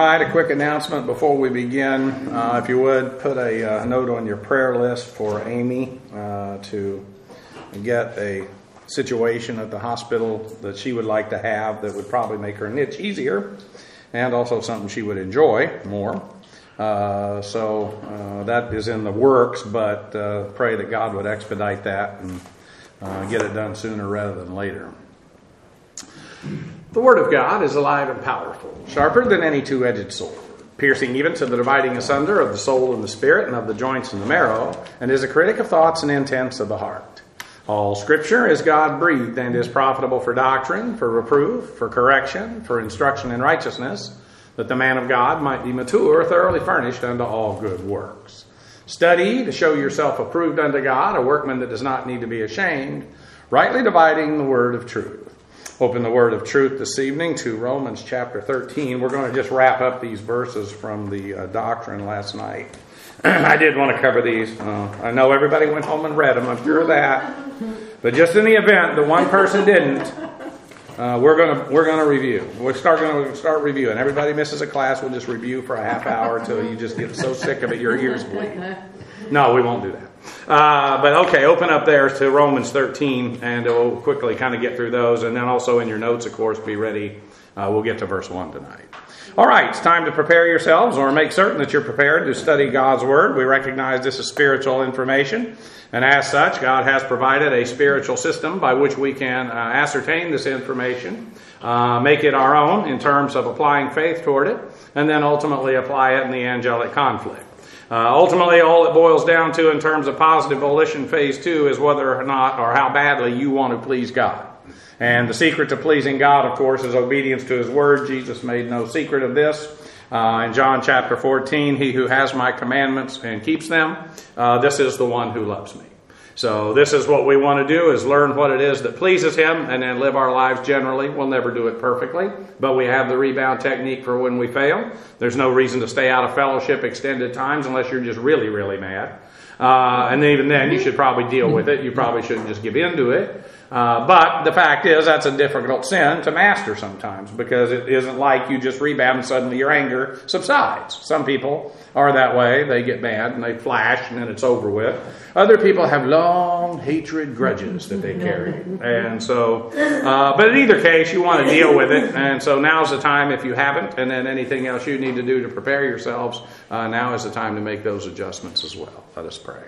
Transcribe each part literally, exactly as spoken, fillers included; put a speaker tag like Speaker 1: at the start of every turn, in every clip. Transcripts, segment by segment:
Speaker 1: right, a quick announcement before we begin. Uh, if you would, put a uh, note on your prayer list for Amy uh, to get a situation at the hospital that she would like to have that would probably make her niche easier, and also something she would enjoy more. Uh, so uh, that is in the works, but uh, pray that God would expedite that and uh, get it done sooner rather than later. The Word of God is alive and powerful, sharper than any two-edged sword, piercing even to the dividing asunder of the soul and the spirit and of the joints and the marrow, and is a critic of thoughts and intents of the heart. All Scripture is God-breathed and is profitable for doctrine, for reproof, for correction, for instruction in righteousness, that the man of God might be mature, thoroughly furnished unto all good works. Study to show yourself approved unto God, a workman that does not need to be ashamed, rightly dividing the word of truth. Open the word of truth this evening to Romans chapter thirteen. We're going to just wrap up these verses from the uh, doctrine last night. I did want to cover these. Uh, I know everybody went home and read them, I'm sure of that. But just in the event that one person didn't, uh, we're going to we're going to review. We're start going to start reviewing. Everybody misses a class, we'll just review for a half hour until you just get so sick of it your ears bleed. No, we won't do that. Uh, but okay, open up there to Romans thirteen, and we'll quickly kind of get through those. And then also in your notes, of course, be ready. Uh, we'll get to verse one tonight. All right, it's time to prepare yourselves, or make certain that you're prepared to study God's Word. We recognize this is spiritual information, and as such, God has provided a spiritual system by which we can uh, ascertain this information, uh, make it our own in terms of applying faith toward it, and then ultimately apply it in the angelic conflict. Uh, ultimately, all it boils down to in terms of positive volition phase two is whether or not or how badly you want to please God. And the secret to pleasing God, of course, is obedience to His Word. Jesus made no secret of this. Uh, in John chapter fourteen, he who has my commandments and keeps them, uh, this is the one who loves me. So this is what we want to do, is learn what it is that pleases Him and then live our lives generally. We'll never do it perfectly, but we have the rebound technique for when we fail. There's no reason to stay out of fellowship extended times unless you're just really, really mad. Uh, and even then, you should probably deal with it. You probably shouldn't just give in to it. Uh, but the fact is, that's a difficult sin to master sometimes, because it isn't like you just rebound and suddenly your anger subsides. Some people are that way. They get mad and they flash and then it's over with. Other people have long hatred grudges that they carry. And so, uh, but in either case, you want to deal with it. And so now's the time, if you haven't, and then anything else you need to do to prepare yourselves, uh, now is the time to make those adjustments as well. Let us pray.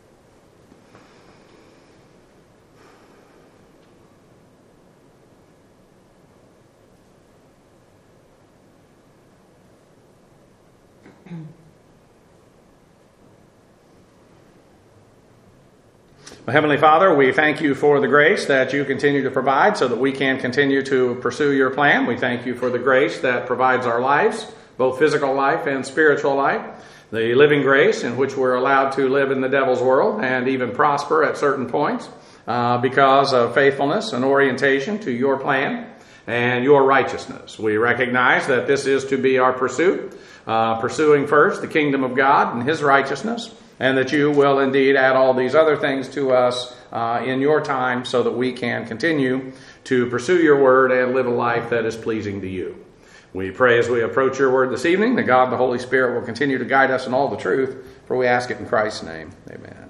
Speaker 1: Heavenly Father, we thank you for the grace that you continue to provide so that we can continue to pursue your plan. We thank you for the grace that provides our lives, both physical life and spiritual life, the living grace in which we're allowed to live in the devil's world and even prosper at certain points uh, because of faithfulness and orientation to your plan and your righteousness. We recognize that this is to be our pursuit, uh, pursuing first the kingdom of God and His righteousness, and that you will indeed add all these other things to us uh, in your time so that we can continue to pursue your word and live a life that is pleasing to you. We pray as we approach your word this evening that God the Holy Spirit will continue to guide us in all the truth, for we ask it in Christ's name. Amen.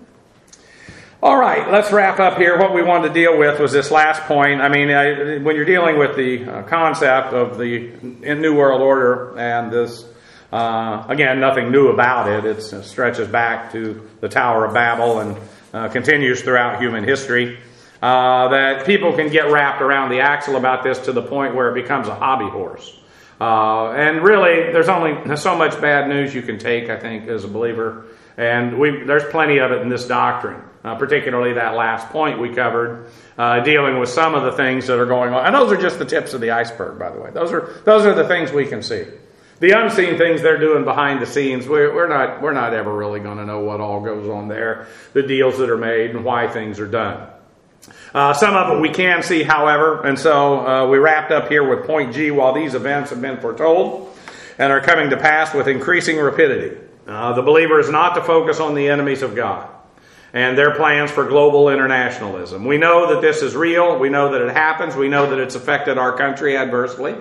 Speaker 1: All right, let's wrap up here. What we wanted to deal with was this last point. I mean, uh, when you're dealing with the uh, concept of the New World Order and this Uh, again, nothing new about it. It's, it stretches back to the Tower of Babel and uh, continues throughout human history. Uh, that people can get wrapped around the axle about this to the point where it becomes a hobby horse. Uh, and really, there's only there's so much bad news you can take, I think, as a believer. And we there's plenty of it in this doctrine, uh, particularly that last point we covered, uh, dealing with some of the things that are going on. And those are just the tips of the iceberg, by the way. Those are those are the things we can see. The unseen things they're doing behind the scenes, we're, we're not we're not ever really going to know what all goes on there, the deals that are made and why things are done. Uh, some of it we can see, however, and so uh, we wrapped up here with point G. While these events have been foretold and are coming to pass with increasing rapidity, uh, the believer is not to focus on the enemies of God and their plans for global internationalism. We know that this is real. We know that it happens. We know that it's affected our country adversely.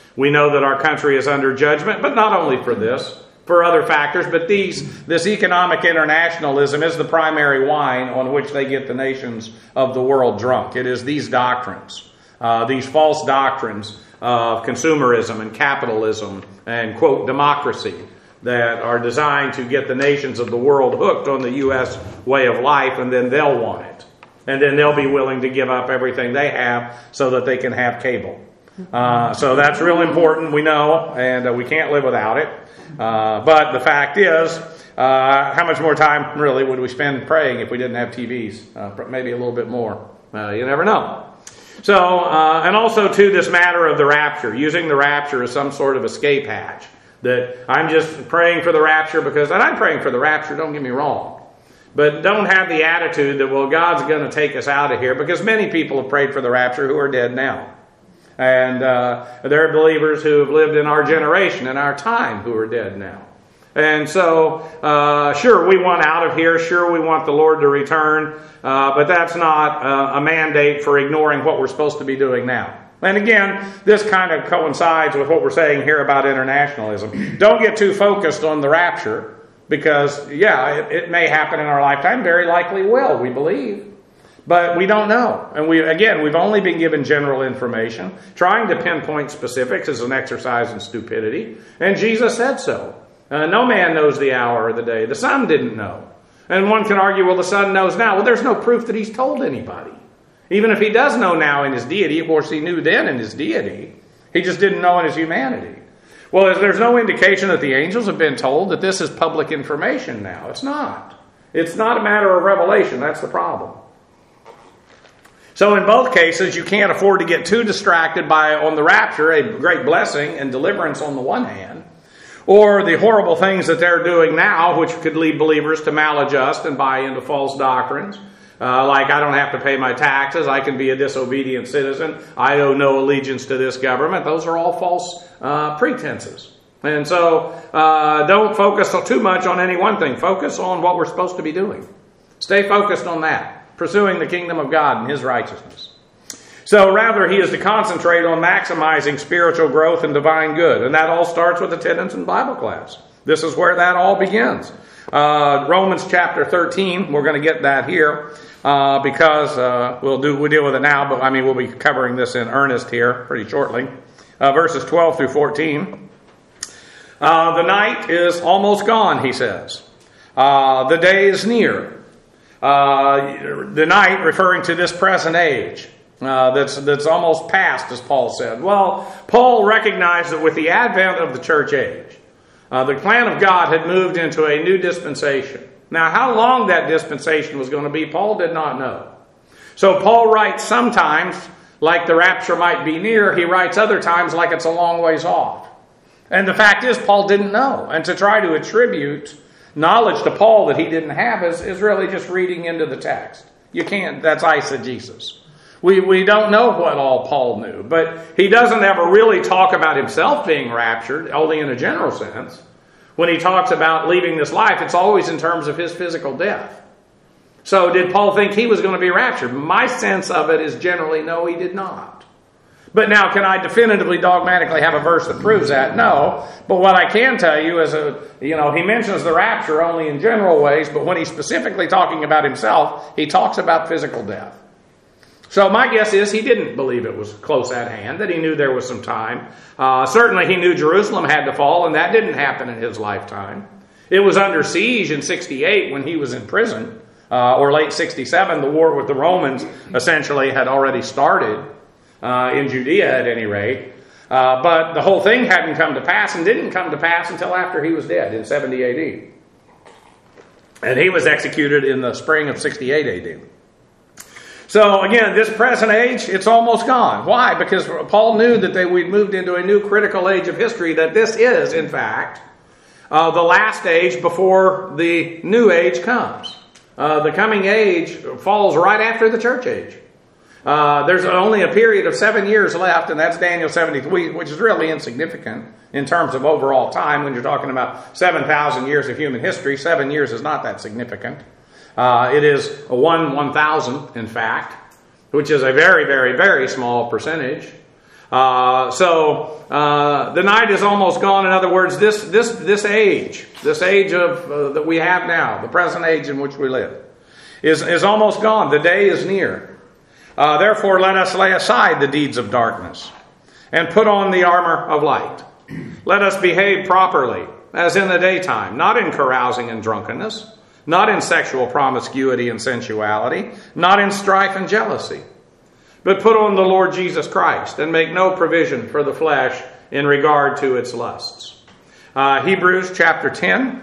Speaker 1: We know that our country is under judgment, but not only for this, for other factors, but these this economic internationalism is the primary wine on which they get the nations of the world drunk. It is these doctrines, uh, these false doctrines of consumerism and capitalism and, quote, democracy that are designed to get the nations of the world hooked on the U S way of life, and then they'll want it. And then they'll be willing to give up everything they have so that they can have cable. Uh, so that's real important, we know, and uh, we can't live without it. Uh, but the fact is, uh, how much more time really would we spend praying if we didn't have T Vs? Uh, maybe a little bit more. Uh, you never know. So, uh, and also to this matter of the rapture, using the rapture as some sort of escape hatch. That I'm just praying for the rapture because, and I'm praying for the rapture, don't get me wrong. But don't have the attitude that, well, God's going to take us out of here, because many people have prayed for the rapture who are dead now. And uh, there are believers who have lived in our generation, in our time, who are dead now. And so, uh, sure, we want out of here. Sure, we want the Lord to return. Uh, but that's not uh, a mandate for ignoring what we're supposed to be doing now. And again, this kind of coincides with what we're saying here about internationalism. Don't get too focused on the rapture, because, yeah, it, it may happen in our lifetime. Very likely will, we believe. But we don't know. And we again, we've only been given general information. Trying to pinpoint specifics is an exercise in stupidity. And Jesus said so. Uh, no man knows the hour or the day. The Son didn't know. And one can argue, well, the Son knows now. Well, there's no proof that he's told anybody. Even if he does know now in his deity, of course he knew then in his deity. He just didn't know in his humanity. Well, there's no indication that the angels have been told that this is public information now. It's not. It's not a matter of revelation. That's the problem. So in both cases, you can't afford to get too distracted by, on the rapture, a great blessing and deliverance on the one hand, or the horrible things that they're doing now, which could lead believers to maladjust and buy into false doctrines. Uh, like, I don't have to pay my taxes, I can be a disobedient citizen, I owe no allegiance to this government. Those are all false uh, pretenses. And so, uh, don't focus too much on any one thing. Focus on what we're supposed to be doing. Stay focused on that, pursuing the kingdom of God and His righteousness. So rather, he is to concentrate on maximizing spiritual growth and divine good. And that all starts with attendance in Bible class. This is where that all begins. Uh, Romans chapter thirteen, we're going to get that here. Uh, because uh, we'll do we deal with it now, but I mean we'll be covering this in earnest here pretty shortly. Uh, verses twelve through fourteen. Uh, the night is almost gone, he says. Uh, the day is near. Uh, the night, referring to this present age, uh, that's that's almost past, as Paul said. Well, Paul recognized that with the advent of the church age, uh, the plan of God had moved into a new dispensation. Now, how long that dispensation was going to be, Paul did not know. So Paul writes sometimes like the rapture might be near. He writes other times like it's a long ways off. And the fact is, Paul didn't know. And to try to attribute knowledge to Paul that he didn't have is, is really just reading into the text. You can't, that's eisegesis. We, we don't know what all Paul knew. But he doesn't ever really talk about himself being raptured, only in a general sense. When he talks about leaving this life, it's always in terms of his physical death. So did Paul think he was going to be raptured? My sense of it is generally no, he did not. But now, can I definitively, dogmatically have a verse that proves that? No. But what I can tell you is, a, you know, he mentions the rapture only in general ways, but when he's specifically talking about himself, he talks about physical death. So my guess is he didn't believe it was close at hand, that he knew there was some time. Uh, certainly he knew Jerusalem had to fall, and that didn't happen in his lifetime. It was under siege in sixty-eight when he was in prison, uh, or late sixty-seven. The war with the Romans essentially had already started uh, in Judea at any rate. Uh, but the whole thing hadn't come to pass, and didn't come to pass until after he was dead in seventy A D. And he was executed in the spring of sixty-eight A D. So again, this present age, it's almost gone. Why? Because Paul knew that they, we'd moved into a new critical age of history, that this is, in fact, uh, the last age before the new age comes. Uh, the coming age falls right after the church age. Uh, there's only a period of seven years left, and that's Daniel seventy-three, which is really insignificant in terms of overall time. When you're talking about seven thousand years of human history, seven years is not that significant. Uh, it is a one one thousand, in fact, which is a very, very, very small percentage. Uh, so uh, the night is almost gone. In other words, this this this age, this age of uh, that we have now, the present age in which we live, is is almost gone. The day is near. Uh, therefore, let us lay aside the deeds of darkness and put on the armor of light. Let us behave properly, as in the daytime, not in carousing and drunkenness, not in sexual promiscuity and sensuality, not in strife and jealousy. But put on the Lord Jesus Christ and make no provision for the flesh in regard to its lusts. Uh, Hebrews chapter ten,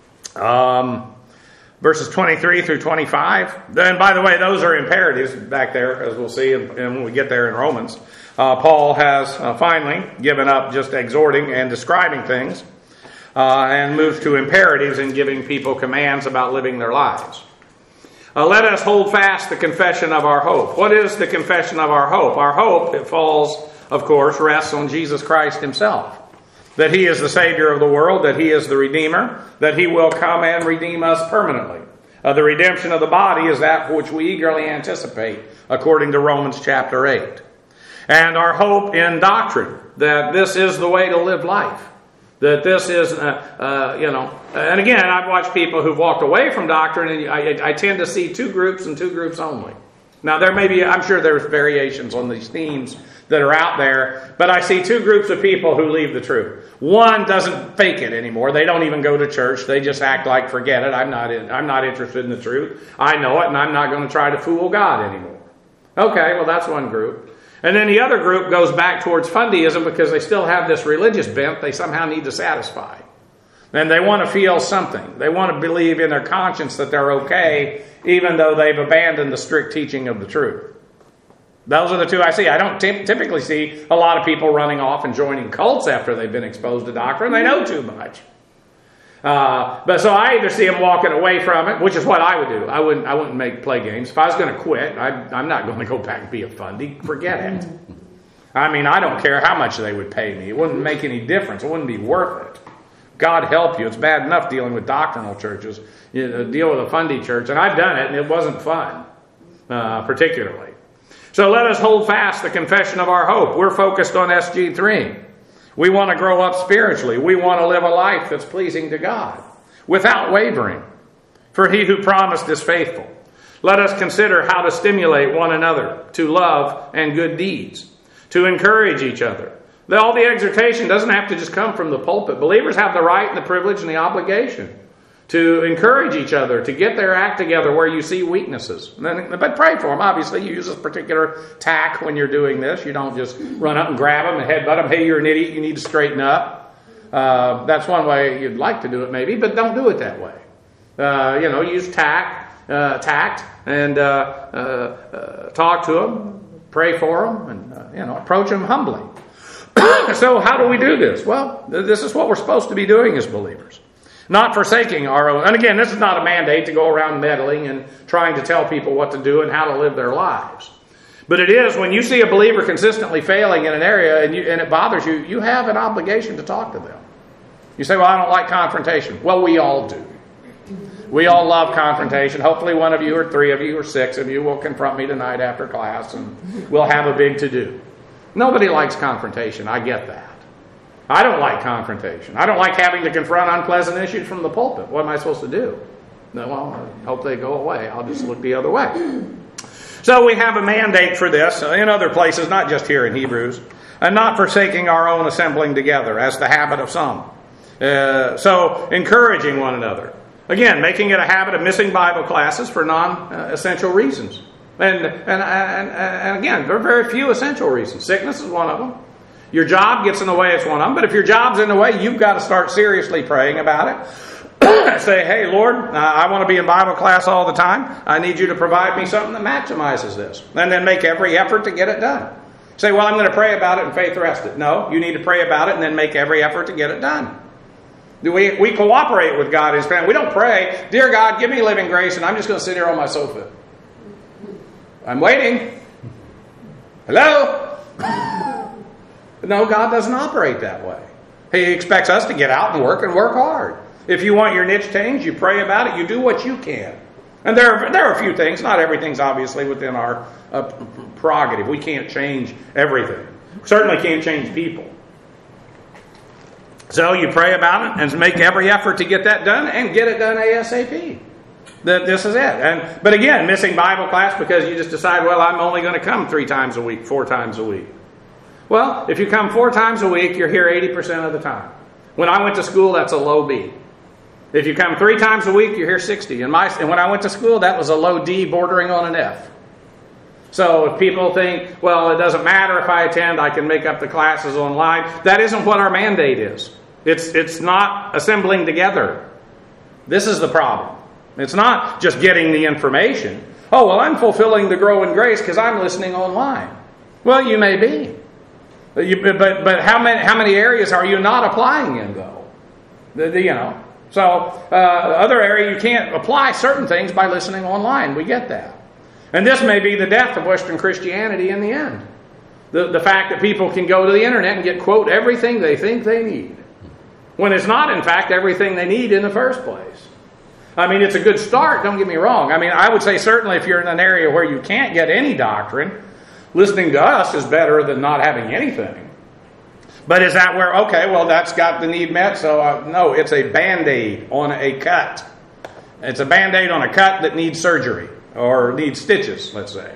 Speaker 1: um, verses twenty-three through twenty-five. And by the way, those are imperatives back there, as we'll see and when we get there in Romans. Uh, Paul has uh, finally given up just exhorting and describing things uh, and moves to imperatives in giving people commands about living their lives. Uh, let us hold fast the confession of our hope. What is the confession of our hope? Our hope, it falls, of course, rests on Jesus Christ himself. That he is the Savior of the world, that he is the Redeemer, that he will come and redeem us permanently. Uh, the redemption of the body is that which we eagerly anticipate, according to Romans chapter eight. And our hope in doctrine, that this is the way to live life. That this is, uh, uh, you know, and again, I've watched people who've walked away from doctrine, and I, I tend to see two groups and two groups only. Now, there may be, I'm sure there's variations on these themes that are out there, but I see two groups of people who leave the truth. One doesn't fake it anymore. They don't even go to church. They just act like, forget it. I'm not in, I'm not interested in the truth. I know it, and I'm not going to try to fool God anymore. Okay, well, that's one group. And then the other group goes back towards fundyism because they still have this religious bent they somehow need to satisfy. And they want to feel something. They want to believe in their conscience that they're okay, even though they've abandoned the strict teaching of the truth. Those are the two I see. I don't t- typically see a lot of people running off and joining cults after they've been exposed to doctrine. They know too much. Uh, but so I either see them walking away from it, which is what I would do. I wouldn't. I wouldn't make play games. If I was going to quit, I, I'm not going to go back and be a fundy. Forget it. I mean, I don't care how much they would pay me. It wouldn't make any difference. It wouldn't be worth it. God help you. It's bad enough dealing with doctrinal churches. You know, deal with a fundy church, and I've done it, and it wasn't fun, uh, particularly. So let us hold fast the confession of our hope. We're focused on S G three. We want to grow up spiritually. We want to live a life that's pleasing to God without wavering. For he who promised is faithful. Let us consider how to stimulate one another to love and good deeds, to encourage each other. All the exhortation doesn't have to just come from the pulpit. Believers have the right and the privilege and the obligation to encourage each other, to get their act together where you see weaknesses. But pray for them. Obviously, you use this particular tack when you're doing this. You don't just run up and grab them and headbutt them. Hey, you're an idiot. You need to straighten up. Uh, that's one way you'd like to do it maybe, but don't do it that way. Uh, you know, use tact, uh, tact and uh, uh, uh, talk to them, pray for them, and uh, you know, approach them humbly. So how do we do this? Well, this is what we're supposed to be doing as believers. Not forsaking our own. And again, this is not a mandate to go around meddling and trying to tell people what to do and how to live their lives. But it is when you see a believer consistently failing in an area and, you, and it bothers you, you have an obligation to talk to them. You say, well, I don't like confrontation. Well, we all do. We all love confrontation. Hopefully one of you or three of you or six of you will confront me tonight after class and we'll have a big to-do. Nobody likes confrontation. I get that. I don't like confrontation. I don't like having to confront unpleasant issues from the pulpit. What am I supposed to do? No, well, I hope they go away. I'll just look the other way. So we have a mandate for this in other places, not just here in Hebrews, and not forsaking our own assembling together, as the habit of some. Uh, so encouraging one another. Again, making it a habit of missing Bible classes for non-essential reasons. And, and, and, and again, there are very few essential reasons. Sickness is one of them. Your job gets in the way, it's one of them. But if your job's in the way, you've got to start seriously praying about it. Say, hey, Lord, uh, I want to be in Bible class all the time. I need you to provide me something that maximizes this. And then make every effort to get it done. Say, well, I'm going to pray about it and faith rest it. No, you need to pray about it and then make every effort to get it done. We, we cooperate with God in His plan. We don't pray, dear God, give me living grace, and I'm just going to sit here on my sofa. I'm waiting. Hello? No, God doesn't operate that way. He expects us to get out and work and work hard. If you want your niche changed, you pray about it, you do what you can. And there are, there are a few things, not everything's obviously within our uh, prerogative. We can't change everything. Certainly can't change people. So you pray about it and make every effort to get that done and get it done ASAP. That this is it. And but again, missing Bible class because you just decide, well, I'm only going to come three times a week, four times a week. Well, if you come four times a week, you're here eighty percent of the time. When I went to school, that's a low B. If you come three times a week, you're here sixty. And, my, and when I went to school, that was a low D bordering on an F. So if people think, well, it doesn't matter if I attend, I can make up the classes online. That isn't what our mandate is. It's, it's not assembling together. This is the problem. It's not just getting the information. Oh, well, I'm fulfilling the grow in grace because I'm listening online. Well, you may be. But, you, but, but how many, how many areas are you not applying in, though? The, the, you know. So, uh, other area, you can't apply certain things by listening online. We get that. And this may be the death of Western Christianity in the end. The, the fact that people can go to the internet and get, quote, everything they think they need. When it's not, in fact, everything they need in the first place. I mean, it's a good start, don't get me wrong. I mean, I would say certainly if you're in an area where you can't get any doctrine, listening to us is better than not having anything. But is that where, okay, well, that's got the need met, so uh, no, it's a Band-Aid on a cut. It's a Band-Aid on a cut that needs surgery, or needs stitches, let's say.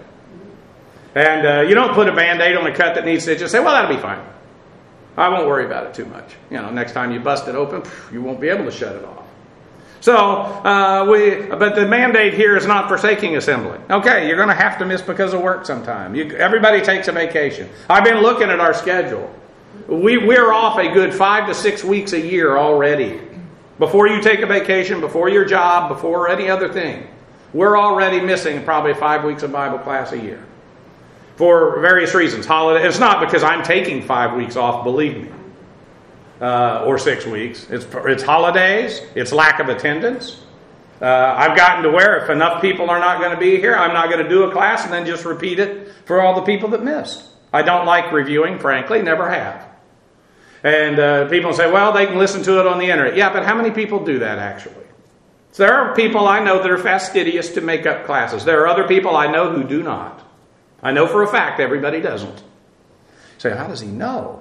Speaker 1: And uh, you don't put a Band-Aid on a cut that needs stitches, say, well, that'll be fine. I won't worry about it too much. You know, next time you bust it open, you won't be able to shut it off. So, uh, we, but the mandate here is not forsaking assembly. Okay, you're going to have to miss because of work sometime. You, everybody takes a vacation. I've been looking at our schedule. We, we're off a good five to six weeks a year already. Before you take a vacation, before your job, before any other thing. We're already missing probably five weeks of Bible class a year. For various reasons. Holiday. It's not because I'm taking five weeks off, believe me. Uh, or six weeks. It's it's holidays. It's lack of attendance. Uh, I've gotten to where if enough people are not going to be here, I'm not going to do a class and then just repeat it for all the people that missed. I don't like reviewing, frankly. Never have. And uh, people say, well, they can listen to it on the internet. Yeah, but how many people do that actually? So there are people I know that are fastidious to make up classes. There are other people I know who do not. I know for a fact everybody doesn't. You say, how does he know?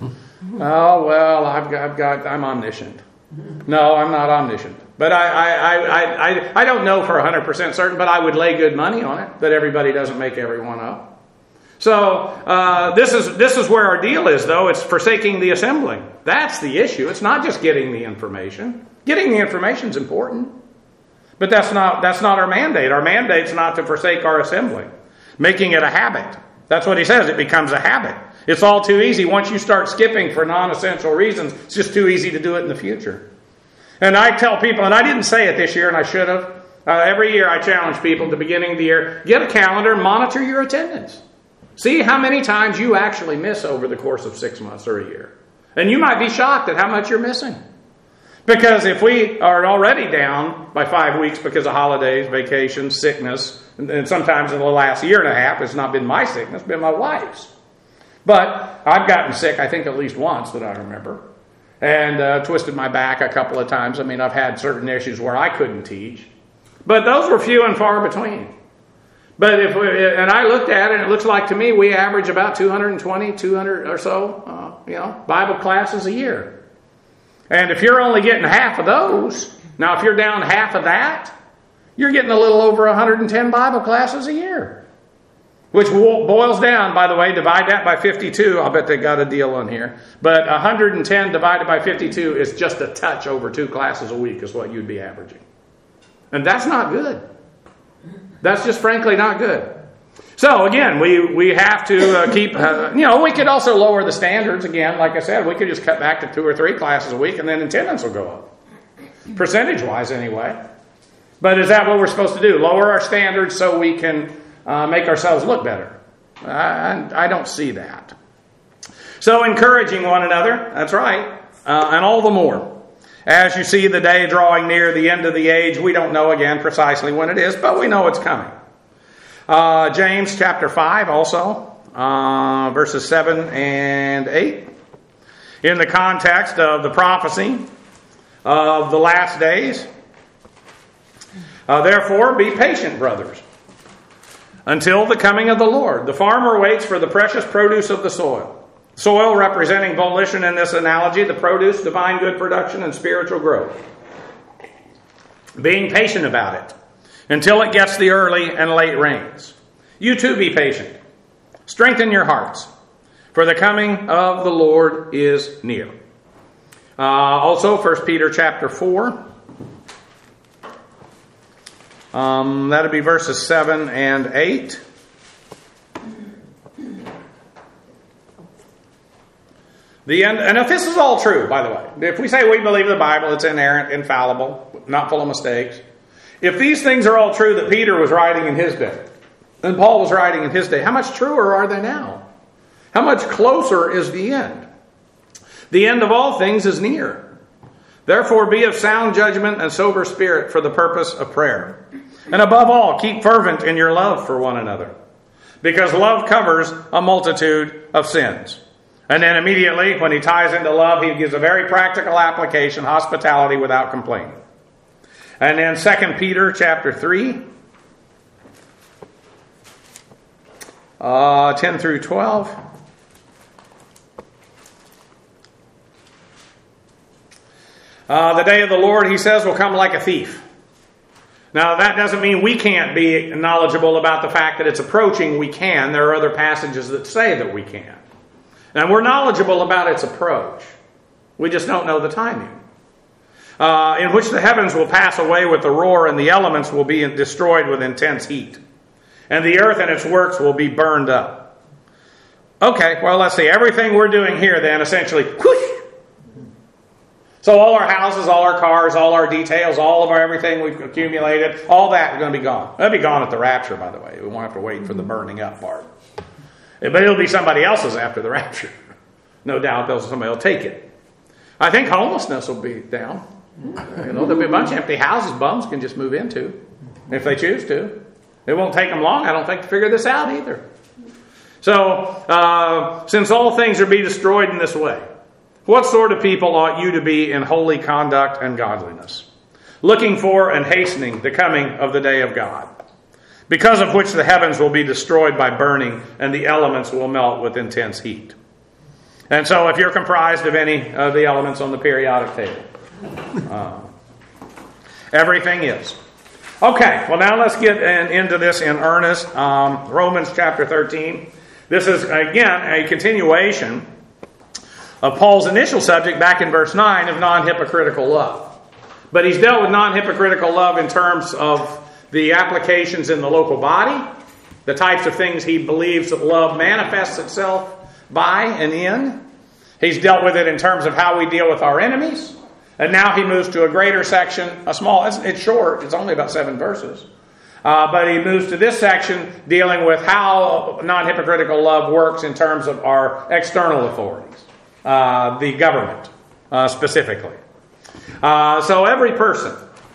Speaker 1: Oh, well, I've got, I've got, I'm omniscient. No, I'm not omniscient. But I, I, I, I, I don't know for one hundred percent certain, but I would lay good money on it that everybody doesn't make everyone up. So uh, this is this is where our deal is, though. It's forsaking the assembling. That's the issue. It's not just getting the information. Getting the information is important, but that's not that's not our mandate. Our mandate's not to forsake our assembling, making it a habit. That's what he says. It becomes a habit. It's all too easy. Once you start skipping for non-essential reasons, it's just too easy to do it in the future. And I tell people, and I didn't say it this year, and I should have. Uh, every year I challenge people at the beginning of the year, get a calendar, monitor your attendance. See how many times you actually miss over the course of six months or a year. And you might be shocked at how much you're missing. Because if we are already down by five weeks because of holidays, vacations, sickness, and sometimes in the last year and a half, it's not been my sickness, it's been my wife's. But I've gotten sick, I think, at least once that I remember. And uh, twisted my back a couple of times. I mean, I've had certain issues where I couldn't teach. But those were few and far between. But if we, and I looked at it, and it looks like to me we average about two hundred twenty, two hundred or so, uh, you know, Bible classes a year. And if you're only getting half of those, now if you're down half of that, you're getting a little over one hundred ten Bible classes a year. Which boils down, by the way, divide that by fifty-two. I'll bet they got a deal on here. But one hundred ten divided by fifty-two is just a touch over two classes a week is what you'd be averaging. And that's not good. That's just frankly not good. So again, we, we have to uh, keep, uh, you know, we could also lower the standards again. Like I said, we could just cut back to two or three classes a week and then attendance will go up. Percentage-wise anyway. But is that what we're supposed to do? Lower our standards so we can uh, make ourselves look better? I, I don't see that. So encouraging one another, that's right, uh, and all the more. As you see the day drawing near, the end of the age, we don't know again precisely when it is, but we know it's coming. Uh, James chapter five also, uh, verses seven and eight. In the context of the prophecy of the last days. Uh, Therefore, be patient, brothers, until the coming of the Lord. The farmer waits for the precious produce of the soil, Soil representing volition in this analogy, the produce, divine good production, and spiritual growth. Being patient about it until it gets the early and late rains. You too be patient. Strengthen your hearts, for the coming of the Lord is near. Uh, also, First Peter chapter four. Um, that'll be verses seven and eight. The end, and if this is all true, by the way, if we say we believe the Bible, it's inerrant, infallible, not full of mistakes. If these things are all true that Peter was writing in his day, and Paul was writing in his day, how much truer are they now? How much closer is the end? The end of all things is near. Therefore, be of sound judgment and sober spirit for the purpose of prayer. And above all, keep fervent in your love for one another, because love covers a multitude of sins. And then immediately, when he ties into love, he gives a very practical application, hospitality without complaining. And then Second Peter chapter three, uh, ten through twelve. Uh, the day of the Lord, he says, will come like a thief. Now, that doesn't mean we can't be knowledgeable about the fact that it's approaching. We can. There are other passages that say that we can. And we're knowledgeable about its approach. We just don't know the timing. Uh, in which the heavens will pass away with a roar, and the elements will be destroyed with intense heat. And the earth and its works will be burned up. Okay, well, let's see. Everything we're doing here then, essentially, whoosh. So all our houses, all our cars, all our details, all of our everything we've accumulated, all that is going to be gone. It'll be gone at the rapture, by the way. We won't have to wait for the burning up part. But it'll be somebody else's after the rapture. No doubt somebody will take it. I think homelessness will be down. You know, there'll be a bunch of empty houses bums can just move into if they choose to. It won't take them long, I don't think, to figure this out either. So, uh, since all things are be destroyed in this way, what sort of people ought you to be in holy conduct and godliness, looking for and hastening the coming of the day of God, because of which the heavens will be destroyed by burning, and the elements will melt with intense heat. And so if you're comprised of any of the elements on the periodic table, uh, everything is. Okay, well now let's get in, into this in earnest. Um, Romans chapter thirteen. This is, again, a continuation of Paul's initial subject back in verse nine of non-hypocritical love. But he's dealt with non-hypocritical love in terms of the applications in the local body, the types of things he believes that love manifests itself by and in. He's dealt with it in terms of how we deal with our enemies. And now he moves to a greater section, a small, it's, it's short, it's only about seven verses. Uh, but he moves to this section dealing with how non-hypocritical love works in terms of our external authorities, uh, the government uh, specifically. Uh, so every person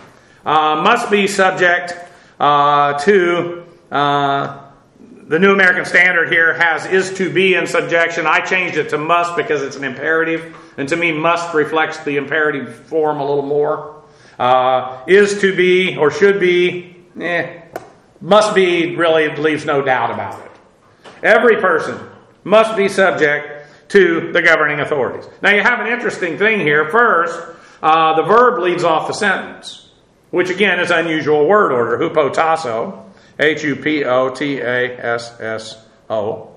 Speaker 1: uh, must be subject uh, to, uh, the New American Standard here has is to be in subjection. I changed it to must because it's an imperative. And to me, must reflects the imperative form a little more. Uh, is to be or should be, eh, must be really leaves no doubt about it. Every person must be subject to the governing authorities. Now you have an interesting thing here. First, uh, the verb leads off the sentence, which again is unusual word order, hupotasso, H U P O T A S S O.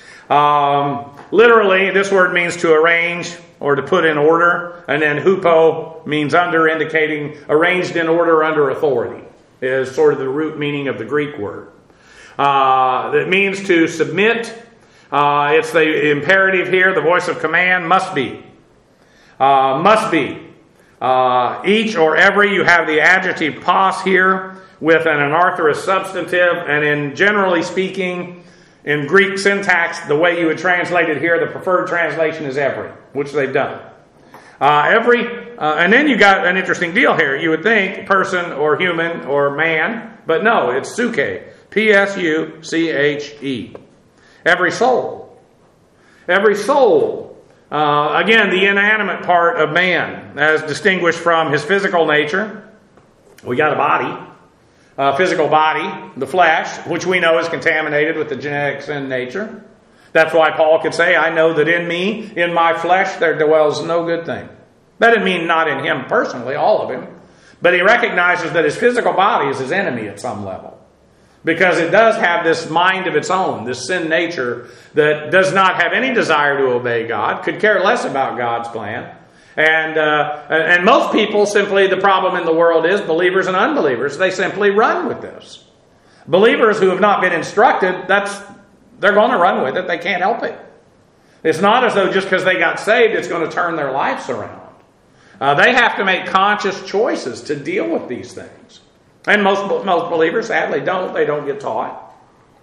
Speaker 1: Um, literally, this word means to arrange or to put in order, and then hupo means under, indicating arranged in order under authority, is sort of the root meaning of the Greek word. Uh, it means to submit. Uh, it's the imperative here, the voice of command, must be. Uh, must be. Uh, each or every, you have the adjective pos here with an anarthrous substantive, and in generally speaking, in Greek syntax, the way you would translate it here, the preferred translation is every, which they've done. Uh, every, uh, and then you got an interesting deal here. You would think person or human or man, but no, it's suke, P S U C H E. Every soul. Every soul. Uh, again, the inanimate part of man, as distinguished from his physical nature. We got a body. Uh, physical body, the flesh, which we know is contaminated with the genetic sin nature. That's why Paul could say, I know that in me, in my flesh, there dwells no good thing. That didn't mean not in him personally, all of him. But he recognizes that his physical body is his enemy at some level. Because it does have this mind of its own, this sin nature that does not have any desire to obey God, could care less about God's plan. And uh, and most people simply, the problem in the world is believers and unbelievers. They simply run with this. Believers who have not been instructed, that's they're going to run with it. They can't help it. It's not as though just because they got saved, it's going to turn their lives around. Uh, they have to make conscious choices to deal with these things. And most most believers, sadly, don't. They don't get taught.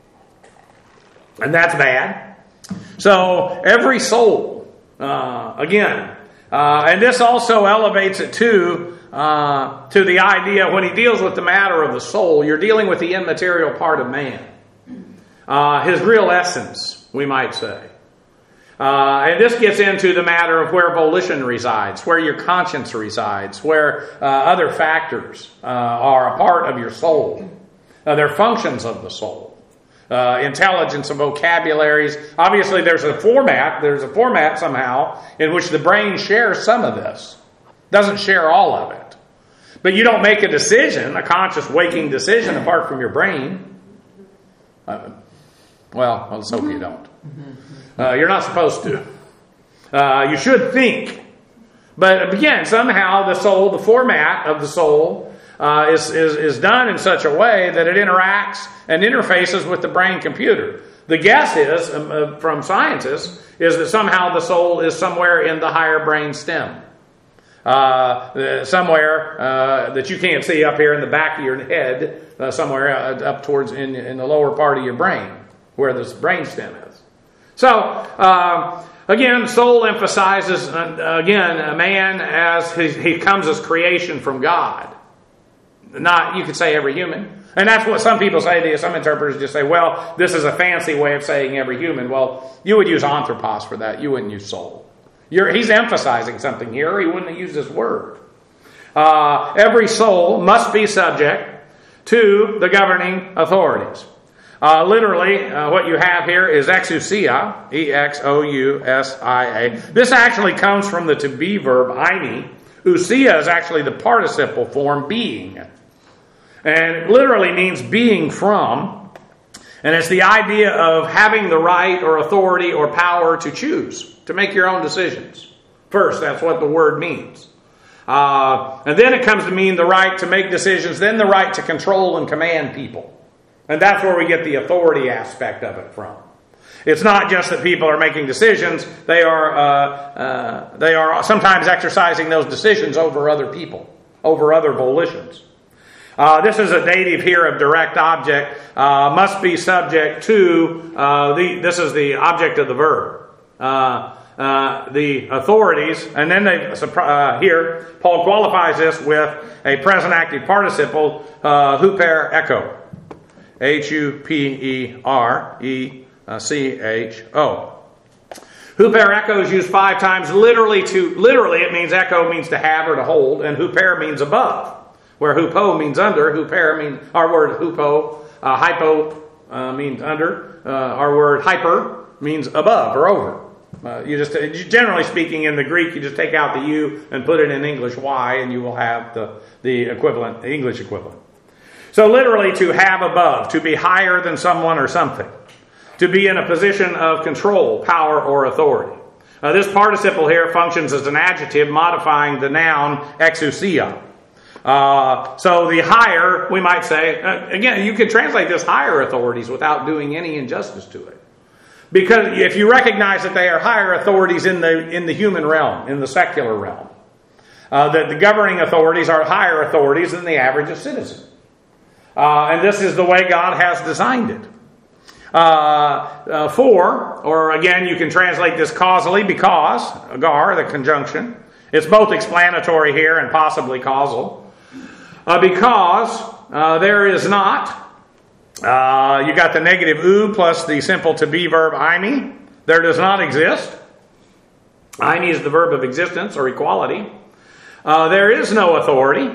Speaker 1: And that's bad. So every soul, uh, again, uh, and this also elevates it to, uh, to the idea when he deals with the matter of the soul, you're dealing with the immaterial part of man. Uh, his real essence, we might say. Uh, and this gets into the matter of where volition resides, where your conscience resides, where uh, other factors uh, are a part of your soul. Uh, they're functions of the soul. Uh, intelligence and vocabularies. Obviously, there's a format. There's a format somehow in which the brain shares some of this. Doesn't share all of it. But you don't make a decision, a conscious waking decision, apart from your brain. Uh, well, let's hope you don't. Uh, you're not supposed to. Uh, you should think. But again, somehow the soul, the format of the soul, uh, is, is, is done in such a way that it interacts and interfaces with the brain computer. The guess is, um, uh, from scientists, is that somehow the soul is somewhere in the higher brain stem. Uh, somewhere uh, that you can't see up here in the back of your head, uh, somewhere uh, up towards in, in the lower part of your brain, where this brain stem is. So, uh, again, soul emphasizes, uh, again, a man as he, he comes as creation from God. Not, you could say every human. And that's what some people say. Some interpreters just say, well, this is a fancy way of saying every human. Well, you would use anthropos for that. You wouldn't use soul. You're, he's emphasizing something here, or he wouldn't have used this word. Uh, every soul must be subject to the governing authorities. Uh, literally, uh, what you have here is exousia, E X O U S I A. This actually comes from the to be verb, eimi. Ousia is actually the participle form, being. And it literally means being from. And it's the idea of having the right or authority or power to choose, to make your own decisions. First, that's what the word means. Uh, and then it comes to mean the right to make decisions, then the right to control and command people. And that's where we get the authority aspect of it from. It's not just that people are making decisions. They are uh, uh, they are sometimes exercising those decisions over other people, over other volitions. Uh, this is a dative here of direct object. Uh, must be subject to, uh, the. this is the object of the verb. Uh, uh, the authorities, and then they uh, here, Paul qualifies this with a present active participle, uh, huper echo. H U P E R E C H O. Huper echo is used five times. Literally, to literally, it means echo means to have or to hold, and huper means above. Where hupo means under, huper means our word hupo, uh, hypo uh, means under. Uh, our word hyper means above or over. Uh, you just generally speaking in the Greek, you just take out the u and put it in English y, and you will have the the equivalent, the English equivalent. So literally to have above, to be higher than someone or something. To be in a position of control, power, or authority. Uh, this participle here functions as an adjective modifying the noun exousia. Uh, so the higher, we might say, uh, again, you could translate this higher authorities without doing any injustice to it. Because if you recognize that they are higher authorities in the in the human realm, in the secular realm, uh, that the governing authorities are higher authorities than the average citizen. Uh, and this is the way God has designed it. Uh, uh, for, or again, you can translate this causally, because, agar, the conjunction. It's both explanatory here and possibly causal. Uh, because uh, there is not, uh, you got the negative u plus the simple to be verb eimi. There does not exist. Eimi is the verb of existence or equality. Uh, there is no authority.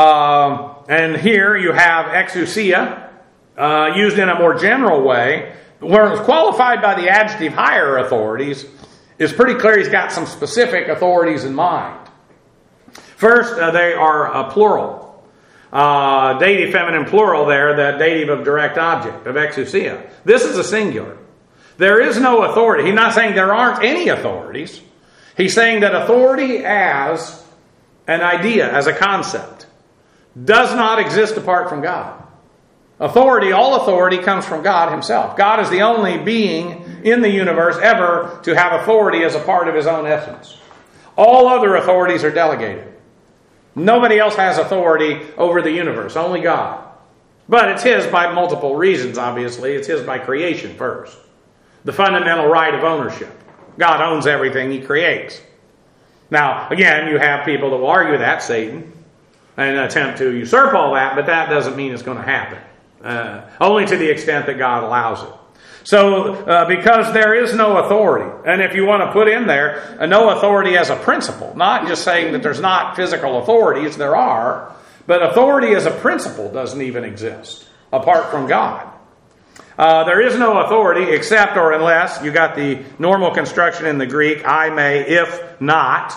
Speaker 1: Uh, and here you have exousia, uh, used in a more general way where it's qualified by the adjective higher authorities, it's pretty clear he's got some specific authorities in mind. First, uh, they are uh, plural. Uh, dative, feminine, plural there, that dative of direct object, of exousia. This is a singular. There is no authority. He's not saying there aren't any authorities. He's saying that authority as an idea, as a concept, does not exist apart from God. Authority, all authority comes from God himself. God is the only being in the universe ever to have authority as a part of his own essence. All other authorities are delegated. Nobody else has authority over the universe, only God. But it's his by multiple reasons, obviously. It's his by creation first. The fundamental right of ownership. God owns everything he creates. Now, again, you have people that will argue that, Satan, and attempt to usurp all that, but that doesn't mean it's going to happen. Uh, only to the extent that God allows it. So, uh, because there is no authority, and if you want to put in there, uh, no authority as a principle, not just saying that there's not physical authorities, there are, but authority as a principle doesn't even exist, apart from God. Uh, there is no authority except or unless, you got the normal construction in the Greek, I may, if not.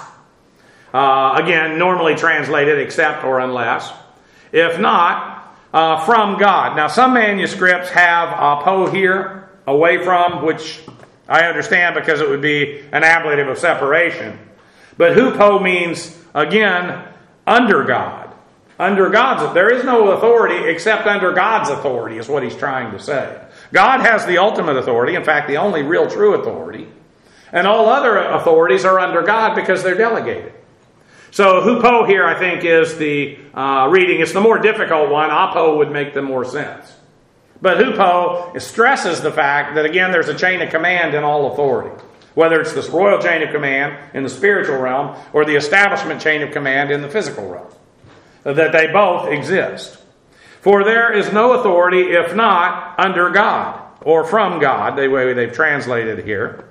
Speaker 1: Uh, again, normally translated except or unless. If not, uh, from God. Now, some manuscripts have apo here, away from, which I understand because it would be an ablative of separation. But hupo means, again, under God. Under God's, there is no authority except under God's authority, is what he's trying to say. God has the ultimate authority, in fact, the only real true authority. And all other authorities are under God because they're delegated. So hupo here, I think, is the uh, reading. It's the more difficult one. Apo would make the more sense. But hupo stresses the fact that, again, there's a chain of command in all authority. Whether it's this royal chain of command in the spiritual realm or the establishment chain of command in the physical realm. That they both exist. For there is no authority if not under God or from God, the way they've translated here,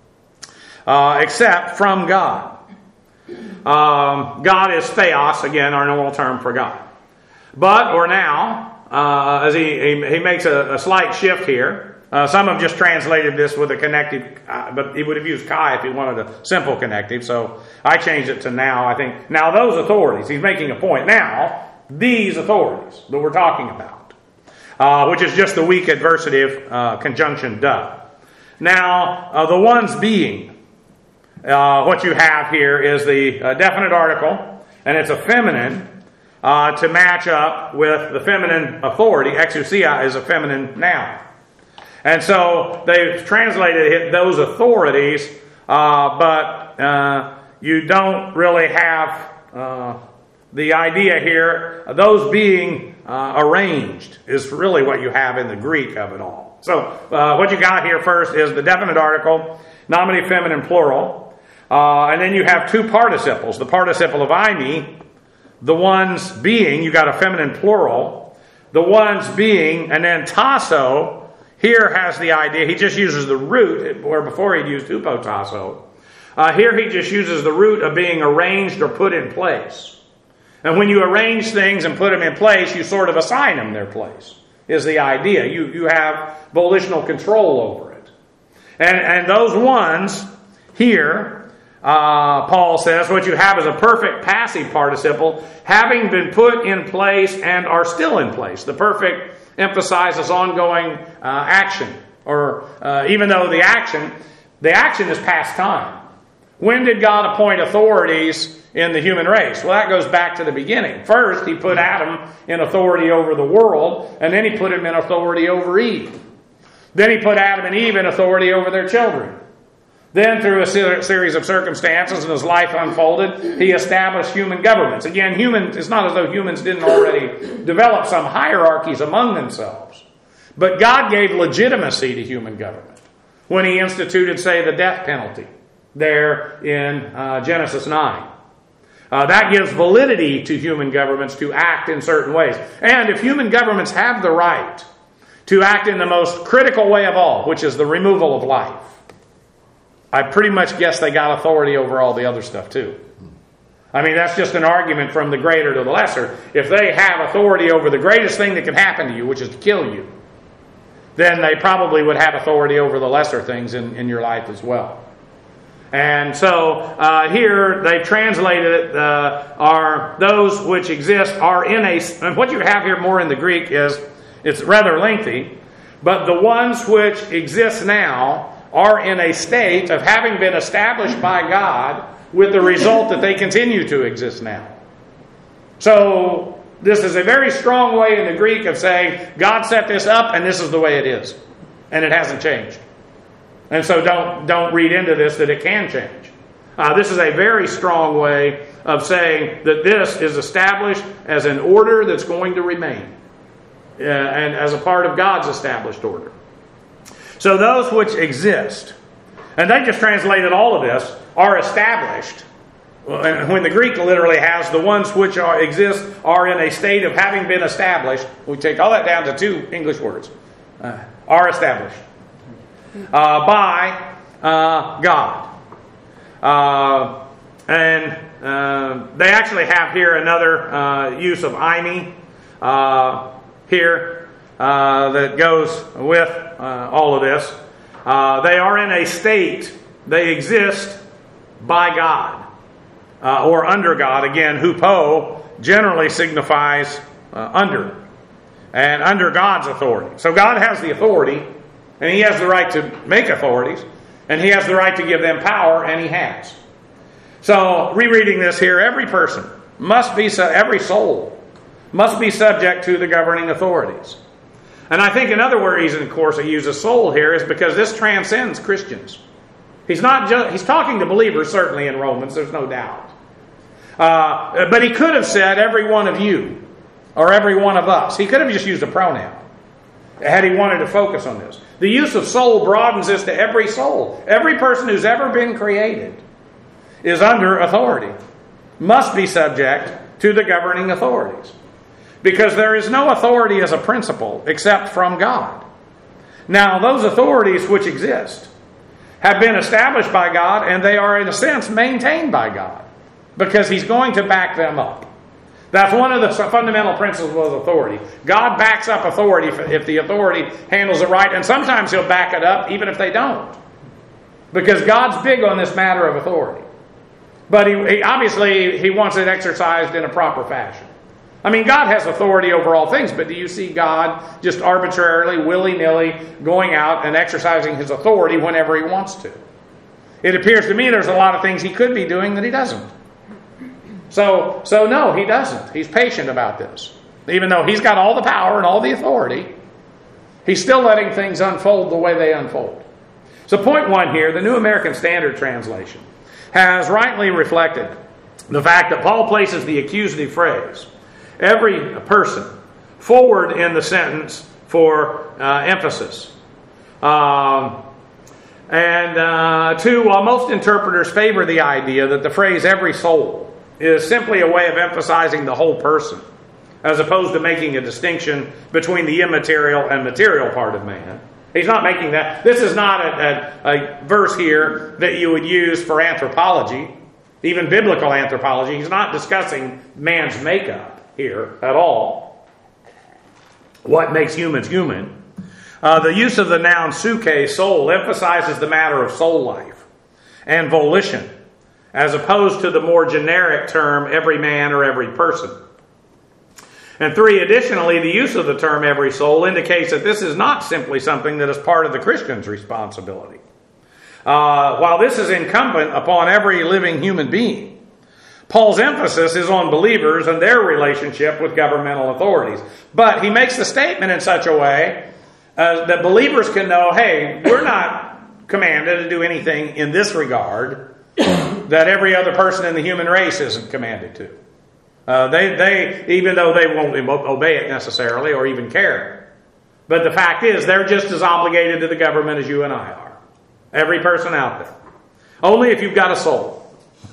Speaker 1: uh, except from God. Um, God is theos, again, our normal term for God. But, or now, uh, as he, he, he makes a, a slight shift here. Uh, some have just translated this with a connective, uh, but he would have used chi if he wanted a simple connective. So I changed it to now. I think, now those authorities, he's making a point. Now, these authorities that we're talking about, uh, which is just the weak adversative uh, conjunction duh. Now, uh, the ones being, Uh, what you have here is the uh, definite article, and it's a feminine uh, to match up with the feminine authority. Exousia is a feminine noun. And so they've translated those authorities, uh, but uh, you don't really have uh, the idea here. Those being uh, arranged is really what you have in the Greek of it all. So uh, what you got here first is the definite article, nominative feminine plural. Uh, and then you have two participles. The participle of eimi, the ones being, you got a feminine plural. The ones being, and then tasso, here has the idea, he just uses the root, where before he'd used hupotasso. Uh, here he just uses the root of being arranged or put in place. And when you arrange things and put them in place, you sort of assign them their place, is the idea. You, you have volitional control over it. And, and those ones here, Uh, Paul says, what you have is a perfect passive participle, having been put in place and are still in place. The perfect emphasizes ongoing uh, action, or uh, even though the action, the action is past time. When did God appoint authorities in the human race? Well, that goes back to the beginning. First, he put Adam in authority over the world, and then he put him in authority over Eve. Then he put Adam and Eve in authority over their children. Then, through a series of circumstances and as life unfolded, he established human governments. Again, human, it's not as though humans didn't already develop some hierarchies among themselves. But God gave legitimacy to human government when he instituted, say, the death penalty there in uh, Genesis nine. Uh, that gives validity to human governments to act in certain ways. And if human governments have the right to act in the most critical way of all, which is the removal of life, I pretty much guess they got authority over all the other stuff too. I mean, that's just an argument from the greater to the lesser. If they have authority over the greatest thing that can happen to you, which is to kill you, then they probably would have authority over the lesser things in, in your life as well. And so uh, here they've translated it, uh, are those which exist are in a, and what you have here more in the Greek is, it's rather lengthy, but the ones which exist now are in a state of having been established by God with the result that they continue to exist now. So this is a very strong way in the Greek of saying God set this up and this is the way it is. And it hasn't changed. And so don't don't read into this that it can change. Uh, this is a very strong way of saying that this is established as an order that's going to remain. Uh, and as a part of God's established order. So those which exist, and they just translated all of this, are established. And when the Greek literally has the ones which are, exist are in a state of having been established, we take all that down to two English words. Uh, are established. Uh, by uh, God. Uh, and uh, they actually have here another uh, use of eimi uh, here uh, that goes with uh, all of this. Uh, they are in a state, they exist by God. Uh, or under God. Again, hupo generally signifies uh, under. And under God's authority. So God has the authority, and He has the right to make authorities, and He has the right to give them power, and He has. So, rereading this here, every person must be, every soul must be subject to the governing authorities. And I think another reason, of course, he uses soul here is because this transcends Christians. He's not just, he's talking to believers, certainly in Romans, there's no doubt. Uh, but he could have said every one of you, or every one of us. He could have just used a pronoun, had he wanted to focus on this. The use of soul broadens this to every soul. Every person who's ever been created is under authority, must be subject to the governing authorities. Because there is no authority as a principle except from God. Now, those authorities which exist have been established by God, and they are in a sense maintained by God. Because He's going to back them up. That's one of the fundamental principles of authority. God backs up authority if the authority handles it right. And sometimes He'll back it up even if they don't. Because God's big on this matter of authority. But he, he obviously He wants it exercised in a proper fashion. I mean, God has authority over all things. But do you see God just arbitrarily, willy-nilly going out and exercising His authority whenever He wants to? It appears to me there's a lot of things He could be doing that He doesn't. So, so no, He doesn't. He's patient about this. Even though He's got all the power and all the authority, He's still letting things unfold the way they unfold. So point one here, the New American Standard Translation has rightly reflected the fact that Paul places the accusative phrase, every person, forward in the sentence for uh, emphasis. Um, and uh, two, while most interpreters favor the idea that the phrase every soul is simply a way of emphasizing the whole person, as opposed to making a distinction between the immaterial and material part of man. He's not making that. This is not a, a, a verse here that you would use for anthropology, even biblical anthropology. He's not discussing man's makeup here at all. What makes humans human? Uh, the use of the noun suke, soul, emphasizes the matter of soul life and volition, as opposed to the more generic term, every man or every person. And three, additionally, the use of the term every soul indicates that this is not simply something that is part of the Christian's responsibility. Uh, while this is incumbent upon every living human being, Paul's emphasis is on believers and their relationship with governmental authorities. But he makes the statement in such a way uh, that believers can know, hey, we're not commanded to do anything in this regard that every other person in the human race isn't commanded to. Uh, they, they, even though they won't obey it necessarily or even care. But the fact is, they're just as obligated to the government as you and I are. Every person out there. Only if you've got a soul.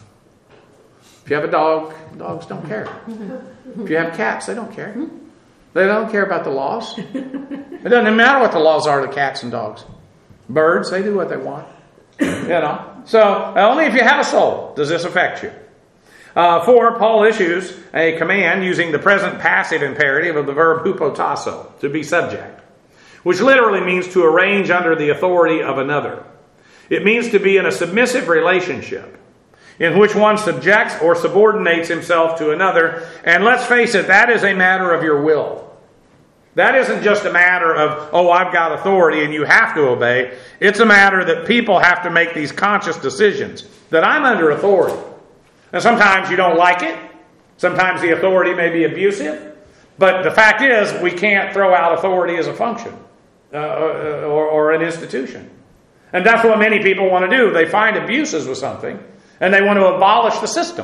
Speaker 1: If you have a dog, dogs don't care. If you have cats, they don't care. They don't care about the laws. It doesn't matter what the laws are to cats and dogs. Birds, they do what they want. You know. So, only if you have a soul does this affect you. Uh, four, Paul issues a command using the present passive imperative of the verb hupotasso, to be subject, which literally means to arrange under the authority of another. It means to be in a submissive relationship in which one subjects or subordinates himself to another. And let's face it, that is a matter of your will. That isn't just a matter of, oh, I've got authority and you have to obey. It's a matter that people have to make these conscious decisions, that I'm under authority. And sometimes you don't like it. Sometimes the authority may be abusive. But the fact is, we can't throw out authority as a function uh, or, or an institution. And that's what many people want to do. They find abuses with something and they want to abolish the system.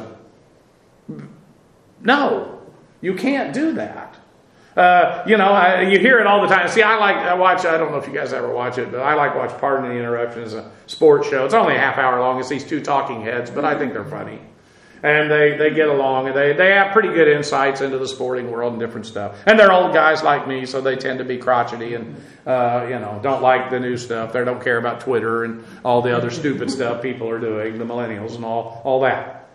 Speaker 1: No, you can't do that. Uh, you know, I, you hear it all the time. See, I like, I watch, I don't know if you guys ever watch it, but I like to watch Pardon the Interruption. It's a sports show. It's only a half hour long. It's these two talking heads, but I think they're funny. And they, they get along, and they, they have pretty good insights into the sporting world and different stuff. And they're old guys like me, so they tend to be crotchety and, uh, you know, don't like the new stuff. They don't care about Twitter and all the other stupid stuff people are doing, the millennials and all, all that.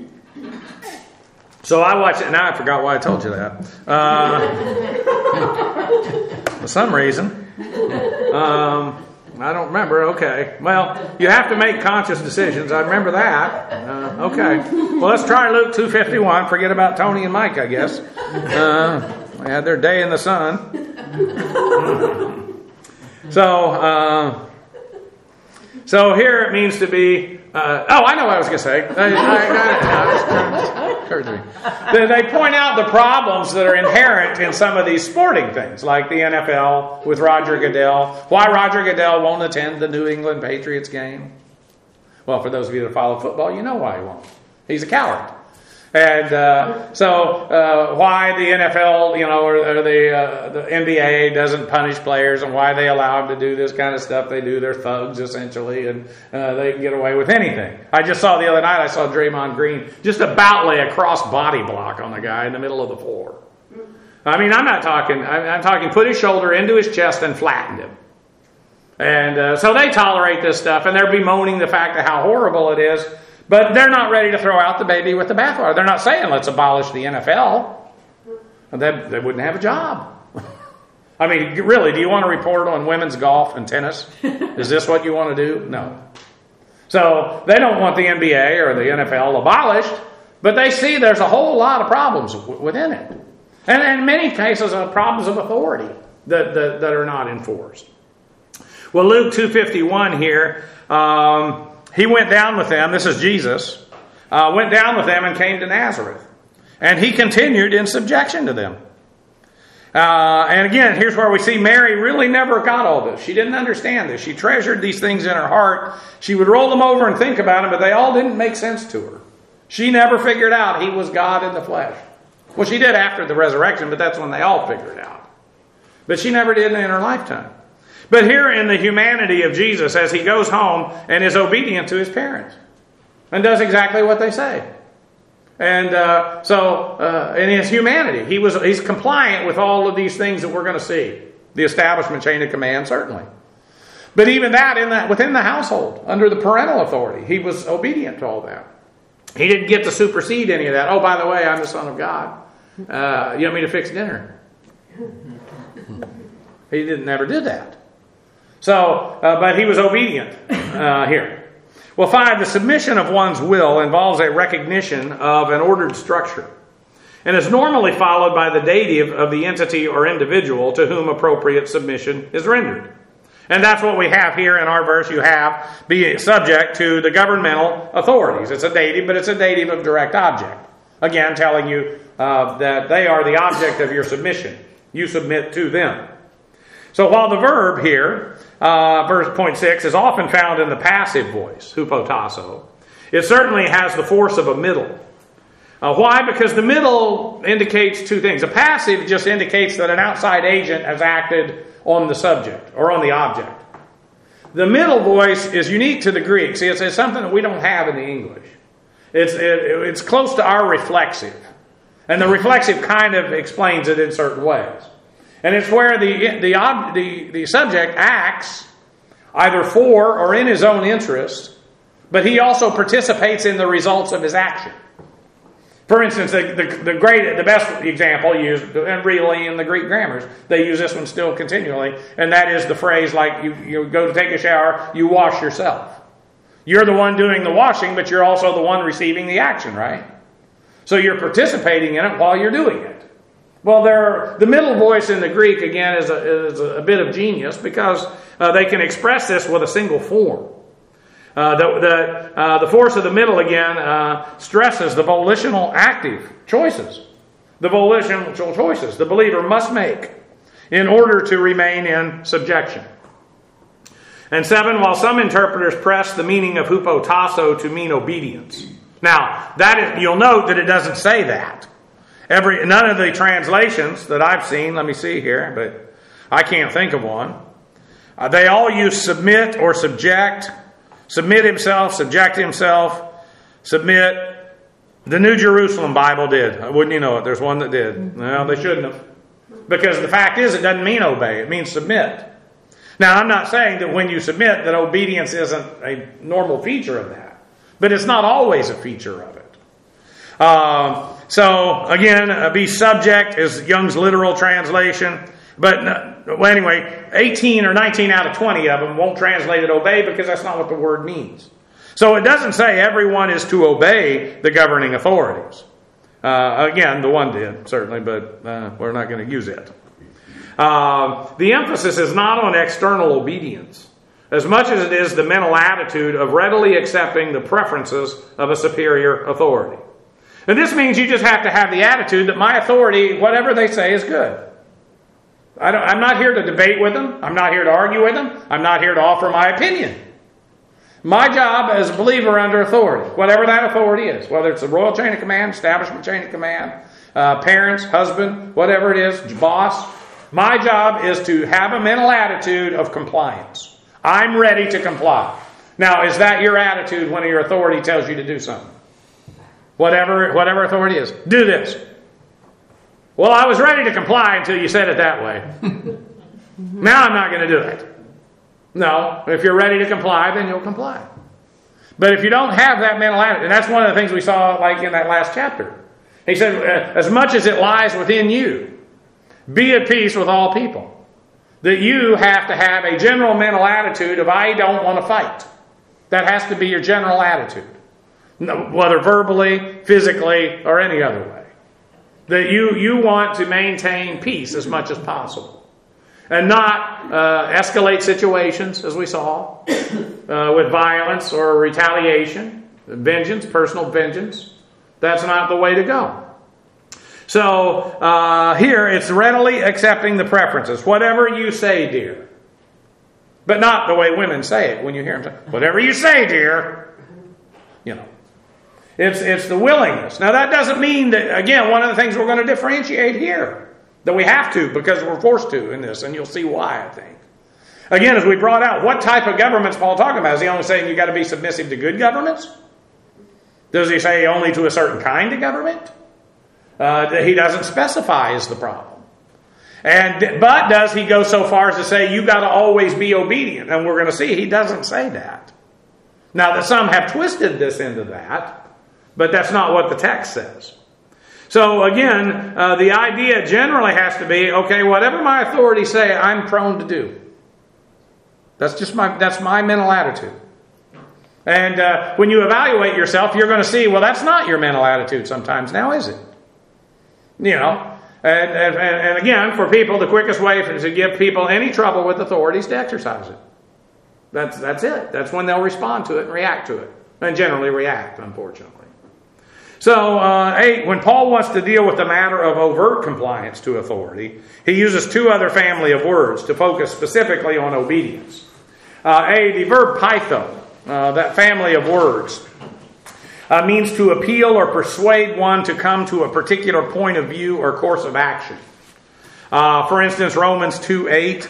Speaker 1: So I watched it. Now I forgot why I told you that. Uh, for some reason. Um, I don't remember. Okay. Well, you have to make conscious decisions. I remember that. Uh, okay. Well, let's try Luke two fifty-one. Forget about Tony and Mike, I guess. Uh, they had their day in the sun. So, uh, so here it means to be... Uh, oh, I know what I was going to say. I, I, I, occurred to me. They, they point out the problems that are inherent in some of these sporting things, like the N F L with Roger Goodell. Why Roger Goodell won't attend the New England Patriots game? Well, for those of you that follow football, you know why he won't. He's a coward. And uh, so uh, why the N F L, you know, or, or the uh, the N B A doesn't punish players, and why they allow them to do this kind of stuff they do. They're thugs, essentially, and uh, they can get away with anything. I just saw the other night, I saw Draymond Green just about lay a cross body block on the guy in the middle of the floor. I mean, I'm not talking, I'm, I'm talking put his shoulder into his chest and flattened him. And uh, so they tolerate this stuff, and they're bemoaning the fact of how horrible it is. But they're not ready to throw out the baby with the bathwater. They're not saying, let's abolish the N F L. They, they wouldn't have a job. I mean, really, do you want to report on women's golf and tennis? Is this what you want to do? No. So they don't want the N B A or the N F L abolished, but they see there's a whole lot of problems w- within it. And in many cases, uh, problems of authority that, that, that are not enforced. Well, Luke two fifty-one here... Um, He went down with them, this is Jesus, uh, went down with them and came to Nazareth. And he continued in subjection to them. Uh, and again, here's where we see Mary really never got all this. She didn't understand this. She treasured these things in her heart. She would roll them over and think about them, but they all didn't make sense to her. She never figured out he was God in the flesh. Well, she did after the resurrection, but that's when they all figured it out. But she never did in her lifetime. But here in the humanity of Jesus, as he goes home and is obedient to his parents and does exactly what they say. And uh, so uh, in his humanity, he was he's compliant with all of these things that we're going to see. The establishment chain of command, certainly. But even that, in that within the household, under the parental authority, he was obedient to all that. He didn't get to supersede any of that. Oh, by the way, I'm the Son of God. Uh, you want me to fix dinner? He didn't never did that. So, uh, but he was obedient uh, here. Well, five, the submission of one's will involves a recognition of an ordered structure and is normally followed by the dative of the entity or individual to whom appropriate submission is rendered. And that's what we have here in our verse. You have be subject to the governmental authorities. It's a dative, but it's a dative of direct object. Again, telling you uh, that they are the object of your submission. You submit to them. So while the verb here, uh, verse point six, is often found in the passive voice, hupotasso, it certainly has the force of a middle. Uh, why? Because the middle indicates two things. A passive just indicates that an outside agent has acted on the subject or on the object. The middle voice is unique to the Greek. See, it's, it's something that we don't have in the English. It's, it, it's close to our reflexive. And the reflexive kind of explains it in certain ways. And it's where the, the, the, the subject acts either for or in his own interest, but he also participates in the results of his action. For instance, the, the, the great, the best example used, and really in the Greek grammars, they use this one still continually, and that is the phrase like you, you go to take a shower, you wash yourself. You're the one doing the washing, but you're also the one receiving the action, right? So you're participating in it while you're doing it. Well, there, the middle voice in the Greek, again, is a, is a bit of genius because uh, they can express this with a single form. Uh, the, the, uh, the force of the middle, again, uh, stresses the volitional active choices. The volitional choices the believer must make in order to remain in subjection. And seven, while some interpreters press the meaning of hupotasso to mean obedience. Now, that is, you'll note that it doesn't say that. Every None of the translations that I've seen, let me see here, but I can't think of one. Uh, they all use submit or subject. Submit himself, subject himself, submit. The New Jerusalem Bible did. Wouldn't you know it? There's one that did. No, they shouldn't have. Because the fact is, it doesn't mean obey. It means submit. Now, I'm not saying that when you submit that obedience isn't a normal feature of that. But it's not always a feature of it. Uh, so, again, uh, be subject is Young's literal translation. But uh, well, anyway, eighteen or nineteen out of twenty of them won't translate it obey because that's not what the word means. So it doesn't say everyone is to obey the governing authorities. Uh, again, the one did, certainly, but uh, we're not going to use it. Uh, the emphasis is not on external obedience, as much as it is the mental attitude of readily accepting the preferences of a superior authority. And this means you just have to have the attitude that my authority, whatever they say, is good. I don't, I'm not here to debate with them. I'm not here to argue with them. I'm not here to offer my opinion. My job as a believer under authority, whatever that authority is, whether it's a royal chain of command, establishment chain of command, uh, parents, husband, whatever it is, boss, my job is to have a mental attitude of compliance. I'm ready to comply. Now, is that your attitude when your authority tells you to do something? Whatever, whatever authority is, do this. Well, I was ready to comply until you said it that way. Now I'm not going to do it. No, if you're ready to comply, then you'll comply. But if you don't have that mental attitude, and that's one of the things we saw like in that last chapter. He said, as much as it lies within you, be at peace with all people. That you have to have a general mental attitude of, I don't want to fight. That has to be your general attitude. Whether verbally, physically, or any other way. That you, you want to maintain peace as much as possible. And not uh, escalate situations, as we saw, uh, with violence or retaliation, vengeance, personal vengeance. That's not the way to go. So uh, here it's readily accepting the preferences. Whatever you say, dear. But not the way women say it when you hear them say, whatever you say, dear. You know. It's, it's the willingness. Now that doesn't mean that, again, one of the things we're going to differentiate here, that we have to because we're forced to in this, and you'll see why, I think. Again, as we brought out, what type of government's Paul talking about? Is he only saying you've got to be submissive to good governments? Does he say only to a certain kind of government? Uh, he doesn't specify is the problem. And But does he go so far as to say you've got to always be obedient? And we're going to see he doesn't say that. Now that some have twisted this into that, but that's not what the text says. So again, uh, the idea generally has to be, okay, whatever my authorities say, I'm prone to do. That's just my, that's my mental attitude. And uh, when you evaluate yourself, you're going to see, well, that's not your mental attitude sometimes now, is it? You know, and, and, and again, for people, the quickest way is to give people any trouble with authorities to exercise it. That's, that's it. That's when they'll respond to it and react to it. And generally react, unfortunately. So, uh, eight, when Paul wants to deal with the matter of overt compliance to authority, he uses two other family of words to focus specifically on obedience. Uh, A, the verb pytho, uh, that family of words, uh, means to appeal or persuade one to come to a particular point of view or course of action. Uh, for instance, Romans two eight.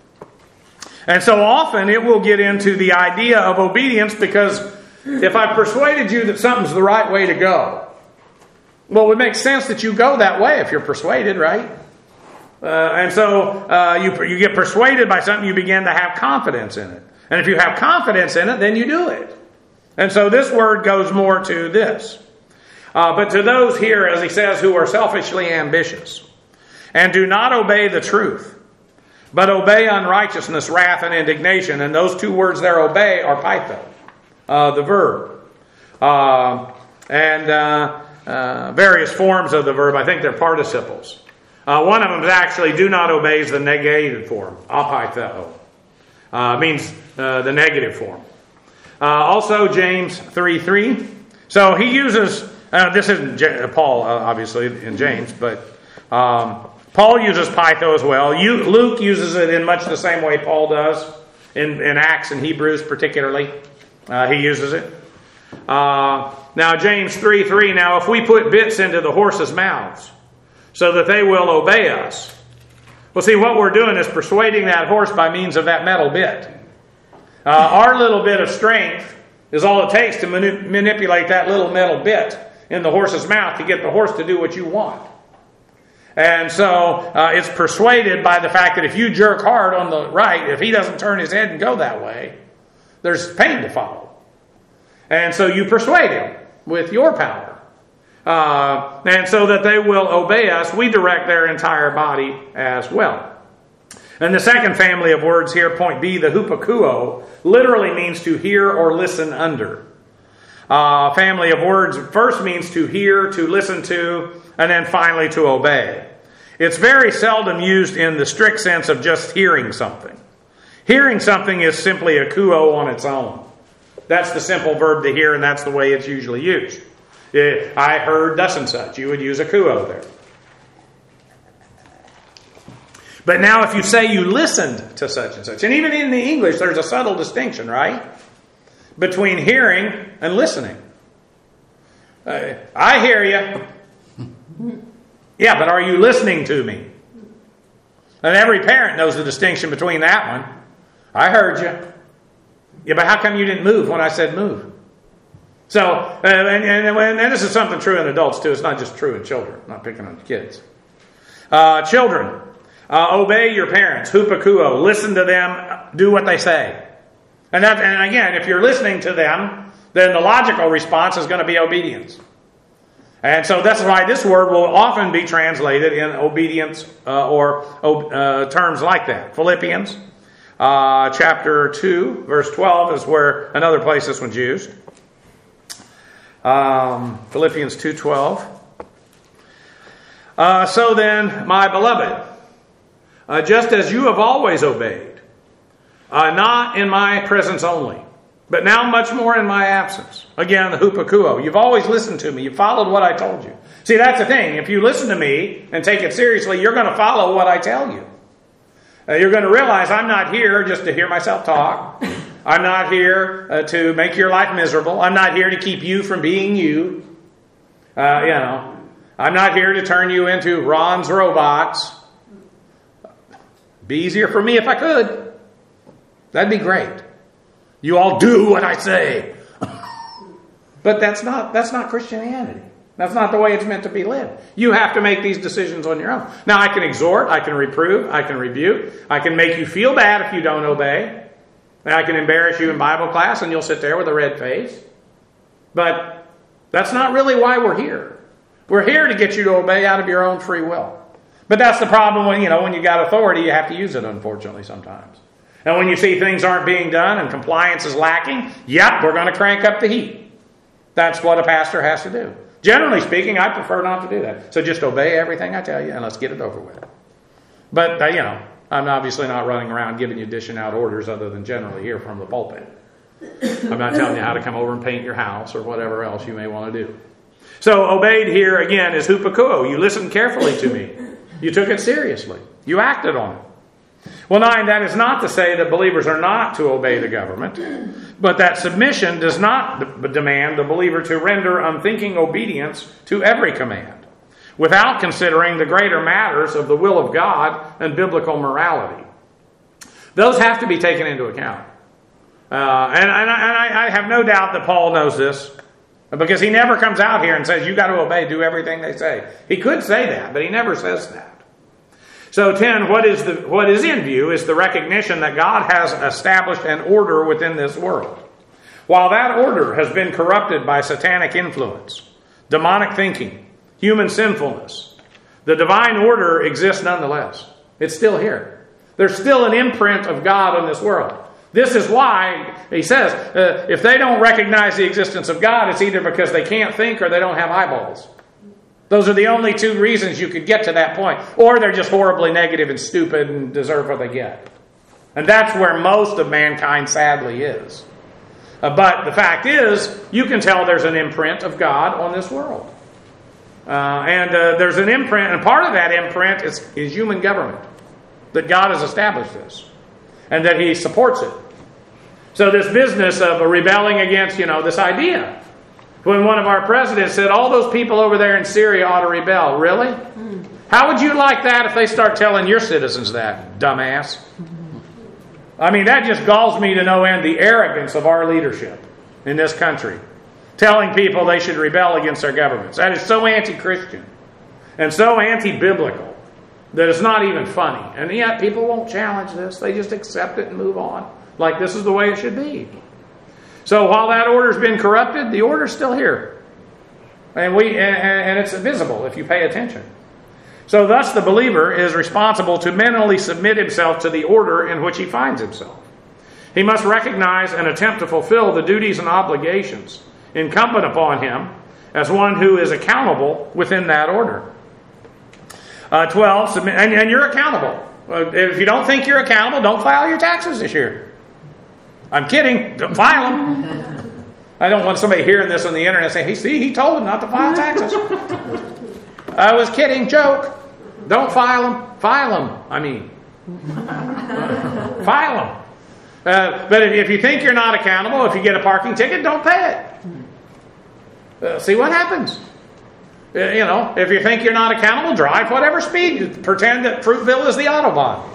Speaker 1: And so often it will get into the idea of obedience because if I've persuaded you that something's the right way to go, well, it would make sense that you go that way if you're persuaded, right? Uh, and so uh, you, you get persuaded by something, you begin to have confidence in it. And if you have confidence in it, then you do it. And so this word goes more to this. Uh, but to those here, as he says, who are selfishly ambitious and do not obey the truth, but obey unrighteousness, wrath, and indignation. And those two words there, obey, are pytho, uh, the verb. Uh, and uh, uh, various forms of the verb, I think they're participles. Uh, one of them is actually do not obey is the negated form, apytheo. Uh, means uh, the negative form. Uh, also, James three three. So he uses, uh, this isn't J- Paul, uh, obviously, in James, but um, Paul uses pytho as well. You, Luke uses it in much the same way Paul does, in, in Acts and Hebrews particularly. Uh, he uses it. Uh, now, James three three, now if we put bits into the horses' mouths so that they will obey us. Well, see, what we're doing is persuading that horse by means of that metal bit. Uh, our little bit of strength is all it takes to mani- manipulate that little metal bit in the horse's mouth to get the horse to do what you want. And so uh, it's persuaded by the fact that if you jerk hard on the right, if he doesn't turn his head and go that way, there's pain to follow. And so you persuade him with your power. Uh, and so that they will obey us, we direct their entire body as well. And the second family of words here, point B, the hupakuo, literally means to hear or listen under. Uh, family of words first means to hear, to listen to, and then finally to obey. It's very seldom used in the strict sense of just hearing something. Hearing something is simply a kuo on its own. That's the simple verb to hear, and that's the way it's usually used. I heard thus and such. You would use a kuo there. But now if you say you listened to such and such, and even in the English there's a subtle distinction, right? Between hearing and listening. Uh, I hear you. Yeah, but are you listening to me? And every parent knows the distinction between that one. I heard you. Yeah, but how come you didn't move when I said move? So, uh, and, and, and this is something true in adults too. It's not just true in children. I'm not picking on kids. Uh, children, uh, obey your parents. Hupakuo. Listen to them. Do what they say. And, that, and again, if you're listening to them, then the logical response is going to be obedience. And so that's why this word will often be translated in obedience uh, or uh, terms like that. Philippians uh, chapter two, verse twelve is where another place this one's used. Um, Philippians two twelve. Uh, so then, my beloved, uh, just as you have always obeyed, uh, not in my presence only, but now much more in my absence. Again, the hupakuo. You've always listened to me. You followed what I told you. See, that's the thing. If you listen to me and take it seriously, you're going to follow what I tell you. Uh, you're going to realize I'm not here just to hear myself talk. I'm not here uh, to make your life miserable. I'm not here to keep you from being you. Uh, you know, I'm not here to turn you into Ron's robots. Be easier for me if I could. That'd be great. You all do what I say. But that's not that's not Christianity. That's not the way it's meant to be lived. You have to make these decisions on your own. Now, I can exhort, I can reprove, I can rebuke, I can make you feel bad if you don't obey. And I can embarrass you in Bible class and you'll sit there with a red face. But that's not really why we're here. We're here to get you to obey out of your own free will. But that's the problem when, you know, when you got authority, you have to use it, unfortunately, sometimes. And when you see things aren't being done and compliance is lacking, yep, we're going to crank up the heat. That's what a pastor has to do. Generally speaking, I prefer not to do that. So just obey everything I tell you and let's get it over with. But, uh, you know, I'm obviously not running around giving you dishing out orders other than generally here from the pulpit. I'm not telling you how to come over and paint your house or whatever else you may want to do. So obeyed here again is hupakuo. You listened carefully to me. You took it seriously. You acted on it. Well, nine, that is not to say that believers are not to obey the government, but that submission does not d- demand the believer to render unthinking obedience to every command, without considering the greater matters of the will of God and biblical morality. Those have to be taken into account. Uh, and and, I, and I, I have no doubt that Paul knows this, because he never comes out here and says, you got to obey, do everything they say. He could say that, but he never says that. So ten, what is the what is in view is the recognition that God has established an order within this world. While that order has been corrupted by satanic influence, demonic thinking, human sinfulness. The divine order exists nonetheless. It's still here. There's still an imprint of God in this world. This is why, he says, uh, if they don't recognize the existence of God, it's either because they can't think or they don't have eyeballs. Those are the only two reasons you could get to that point. Or they're just horribly negative and stupid and deserve what they get. And that's where most of mankind sadly is. Uh, but the fact is, you can tell there's an imprint of God on this world. Uh, and uh, there's an imprint, and part of that imprint is, is human government. That God has established this. And that He supports it. So this business of rebelling against, you know, this idea. When one of our presidents said, all those people over there in Syria ought to rebel. Really? Mm. How would you like that if they start telling your citizens that, dumbass? I mean, that just galls me to no end, the arrogance of our leadership in this country. Telling people they should rebel against their governments. That is so anti-Christian and so anti-biblical that it's not even funny. And yet people won't challenge this. They just accept it and move on. Like this is the way it should be. So while that order's been corrupted, the order's still here. And we and, and it's visible if you pay attention. So thus the believer is responsible to mentally submit himself to the order in which he finds himself. He must recognize and attempt to fulfill the duties and obligations incumbent upon him as one who is accountable within that order. Uh, twelve, submit, and, and you're accountable. Uh, if you don't think you're accountable, don't file your taxes this year. I'm kidding. Don't file them. I don't want somebody hearing this on the internet saying, hey, see, he told them not to file taxes. I was kidding. Joke. Don't file them. File them. I mean. File them. Uh, but if, if you think you're not accountable, if you get a parking ticket, don't pay it. Uh, see what happens. Uh, you know, if you think you're not accountable, drive whatever speed. Pretend that Fruitville is the Autobahn.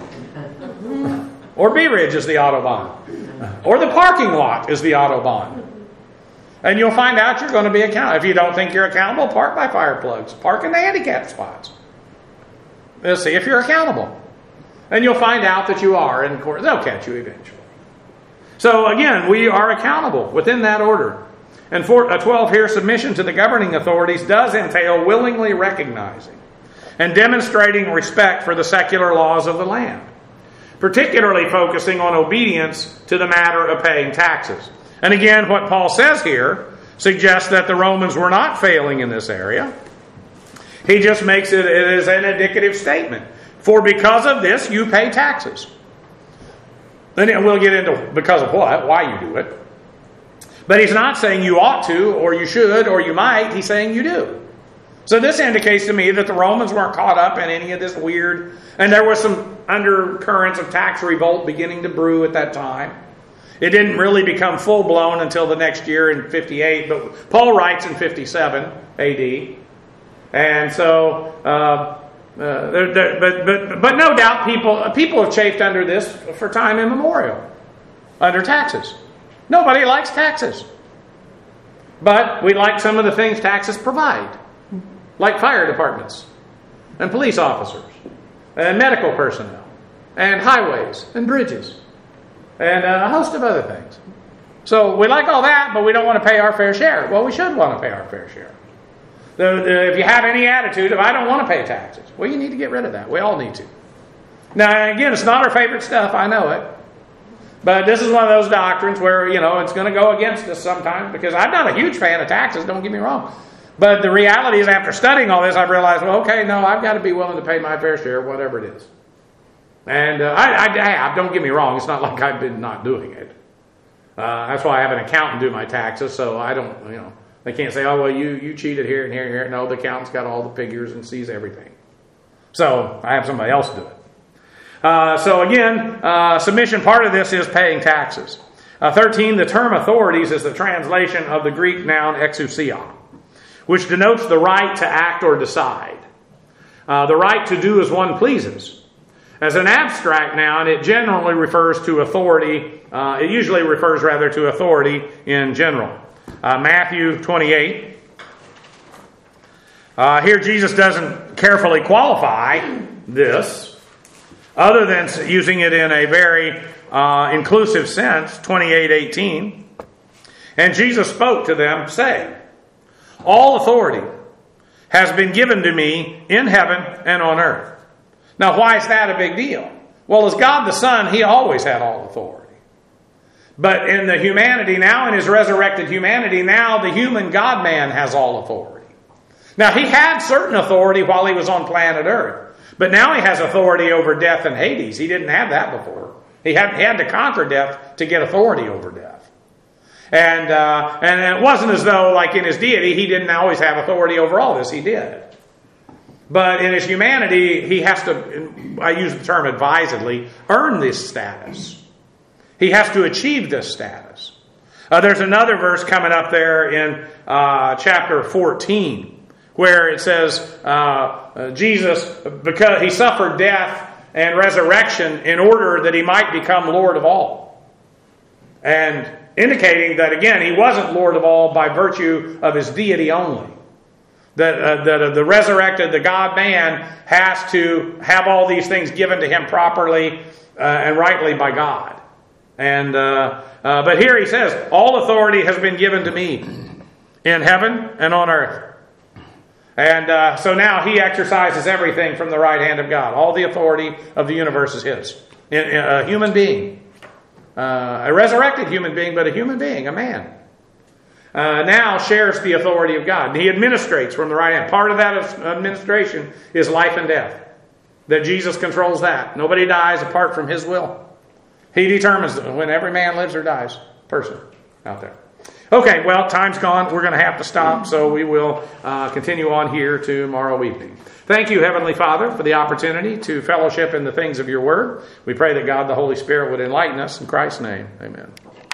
Speaker 1: Or Bee Ridge is the Autobahn. Or the parking lot is the Autobahn. And you'll find out you're going to be accountable. If you don't think you're accountable, park by fire plugs. Park in the handicapped spots. They'll see if you're accountable. And you'll find out that you are, and of course, they'll catch you eventually. So again, we are accountable within that order. And for uh, twelve here, submission to the governing authorities does entail willingly recognizing and demonstrating respect for the secular laws of the land, particularly focusing on obedience to the matter of paying taxes. And again, what Paul says here suggests that the Romans were not failing in this area. He just makes it as an indicative statement. For because of this, you pay taxes. Then we'll get into because of what, why you do it. But he's not saying you ought to, or you should, or you might. He's saying you do. So this indicates to me that the Romans weren't caught up in any of this weird, and there was some undercurrents of tax revolt beginning to brew at that time. It didn't really become full-blown until the next year in fifty-eight, but Paul writes in fifty-seven A D. And so, uh, uh, there, there, but, but, but no doubt people, people have chafed under this for time immemorial, under taxes. Nobody likes taxes. But we like some of the things taxes provide. Like fire departments, and police officers, and medical personnel, and highways, and bridges, and a host of other things. So we like all that, but we don't want to pay our fair share. Well, we should want to pay our fair share. The, the, if you have any attitude of, I don't want to pay taxes, well, you need to get rid of that. We all need to. Now, again, it's not our favorite stuff, I know it. But this is one of those doctrines where, you know, it's going to go against us sometimes, because I'm not a huge fan of taxes, don't get me wrong. But the reality is, after studying all this, I've realized, well, okay, no, I've got to be willing to pay my fair share, whatever it is. And uh, I, I have, don't get me wrong, it's not like I've been not doing it. Uh, that's why I have an accountant do my taxes, so I don't, you know, they can't say, oh, well, you, you cheated here and here and here. No, the accountant's got all the figures and sees everything. So I have somebody else do it. Uh, so again, uh, submission, part of this is paying taxes. Uh, thirteen, the term authorities is the translation of the Greek noun exousia, which denotes the right to act or decide. Uh, the right to do as one pleases. As an abstract noun, it generally refers to authority. Uh, it usually refers rather to authority in general. Uh, Matthew twenty-eight. Uh, here Jesus doesn't carefully qualify this, other than using it in a very uh, inclusive sense. twenty-eight eighteen. And Jesus spoke to them, saying, All authority has been given to me in heaven and on earth. Now, why is that a big deal? Well, as God the Son, He always had all authority. But in the humanity now, in His resurrected humanity, now the human God-man has all authority. Now, He had certain authority while He was on planet Earth. But now He has authority over death and Hades. He didn't have that before. He had, he had to conquer death to get authority over death. And, uh, and it wasn't as though, like in His deity, He didn't always have authority over all this. He did. But in His humanity, He has to, I use the term advisedly, earn this status. He has to achieve this status. Uh, there's another verse coming up there in uh, chapter fourteen where it says uh, uh, Jesus, because He suffered death and resurrection in order that He might become Lord of all. And indicating that, again, He wasn't Lord of all by virtue of His deity only. That, uh, that uh, the resurrected, the God-man, has to have all these things given to Him properly uh, and rightly by God. And uh, uh, but here He says, all authority has been given to me in heaven and on earth. And uh, so now He exercises everything from the right hand of God. All the authority of the universe is His. In, in a human being. Uh, a resurrected human being, but a human being, a man. Uh, now shares the authority of God. He administrates from the right hand. Part of that administration is life and death. That Jesus controls that. Nobody dies apart from His will. He determines when every man lives or dies. Person out there. Okay, well, time's gone. We're going to have to stop, so we will uh, continue on here tomorrow evening. Thank you, Heavenly Father, for the opportunity to fellowship in the things of your word. We pray that God the Holy Spirit would enlighten us. In Christ's name, amen.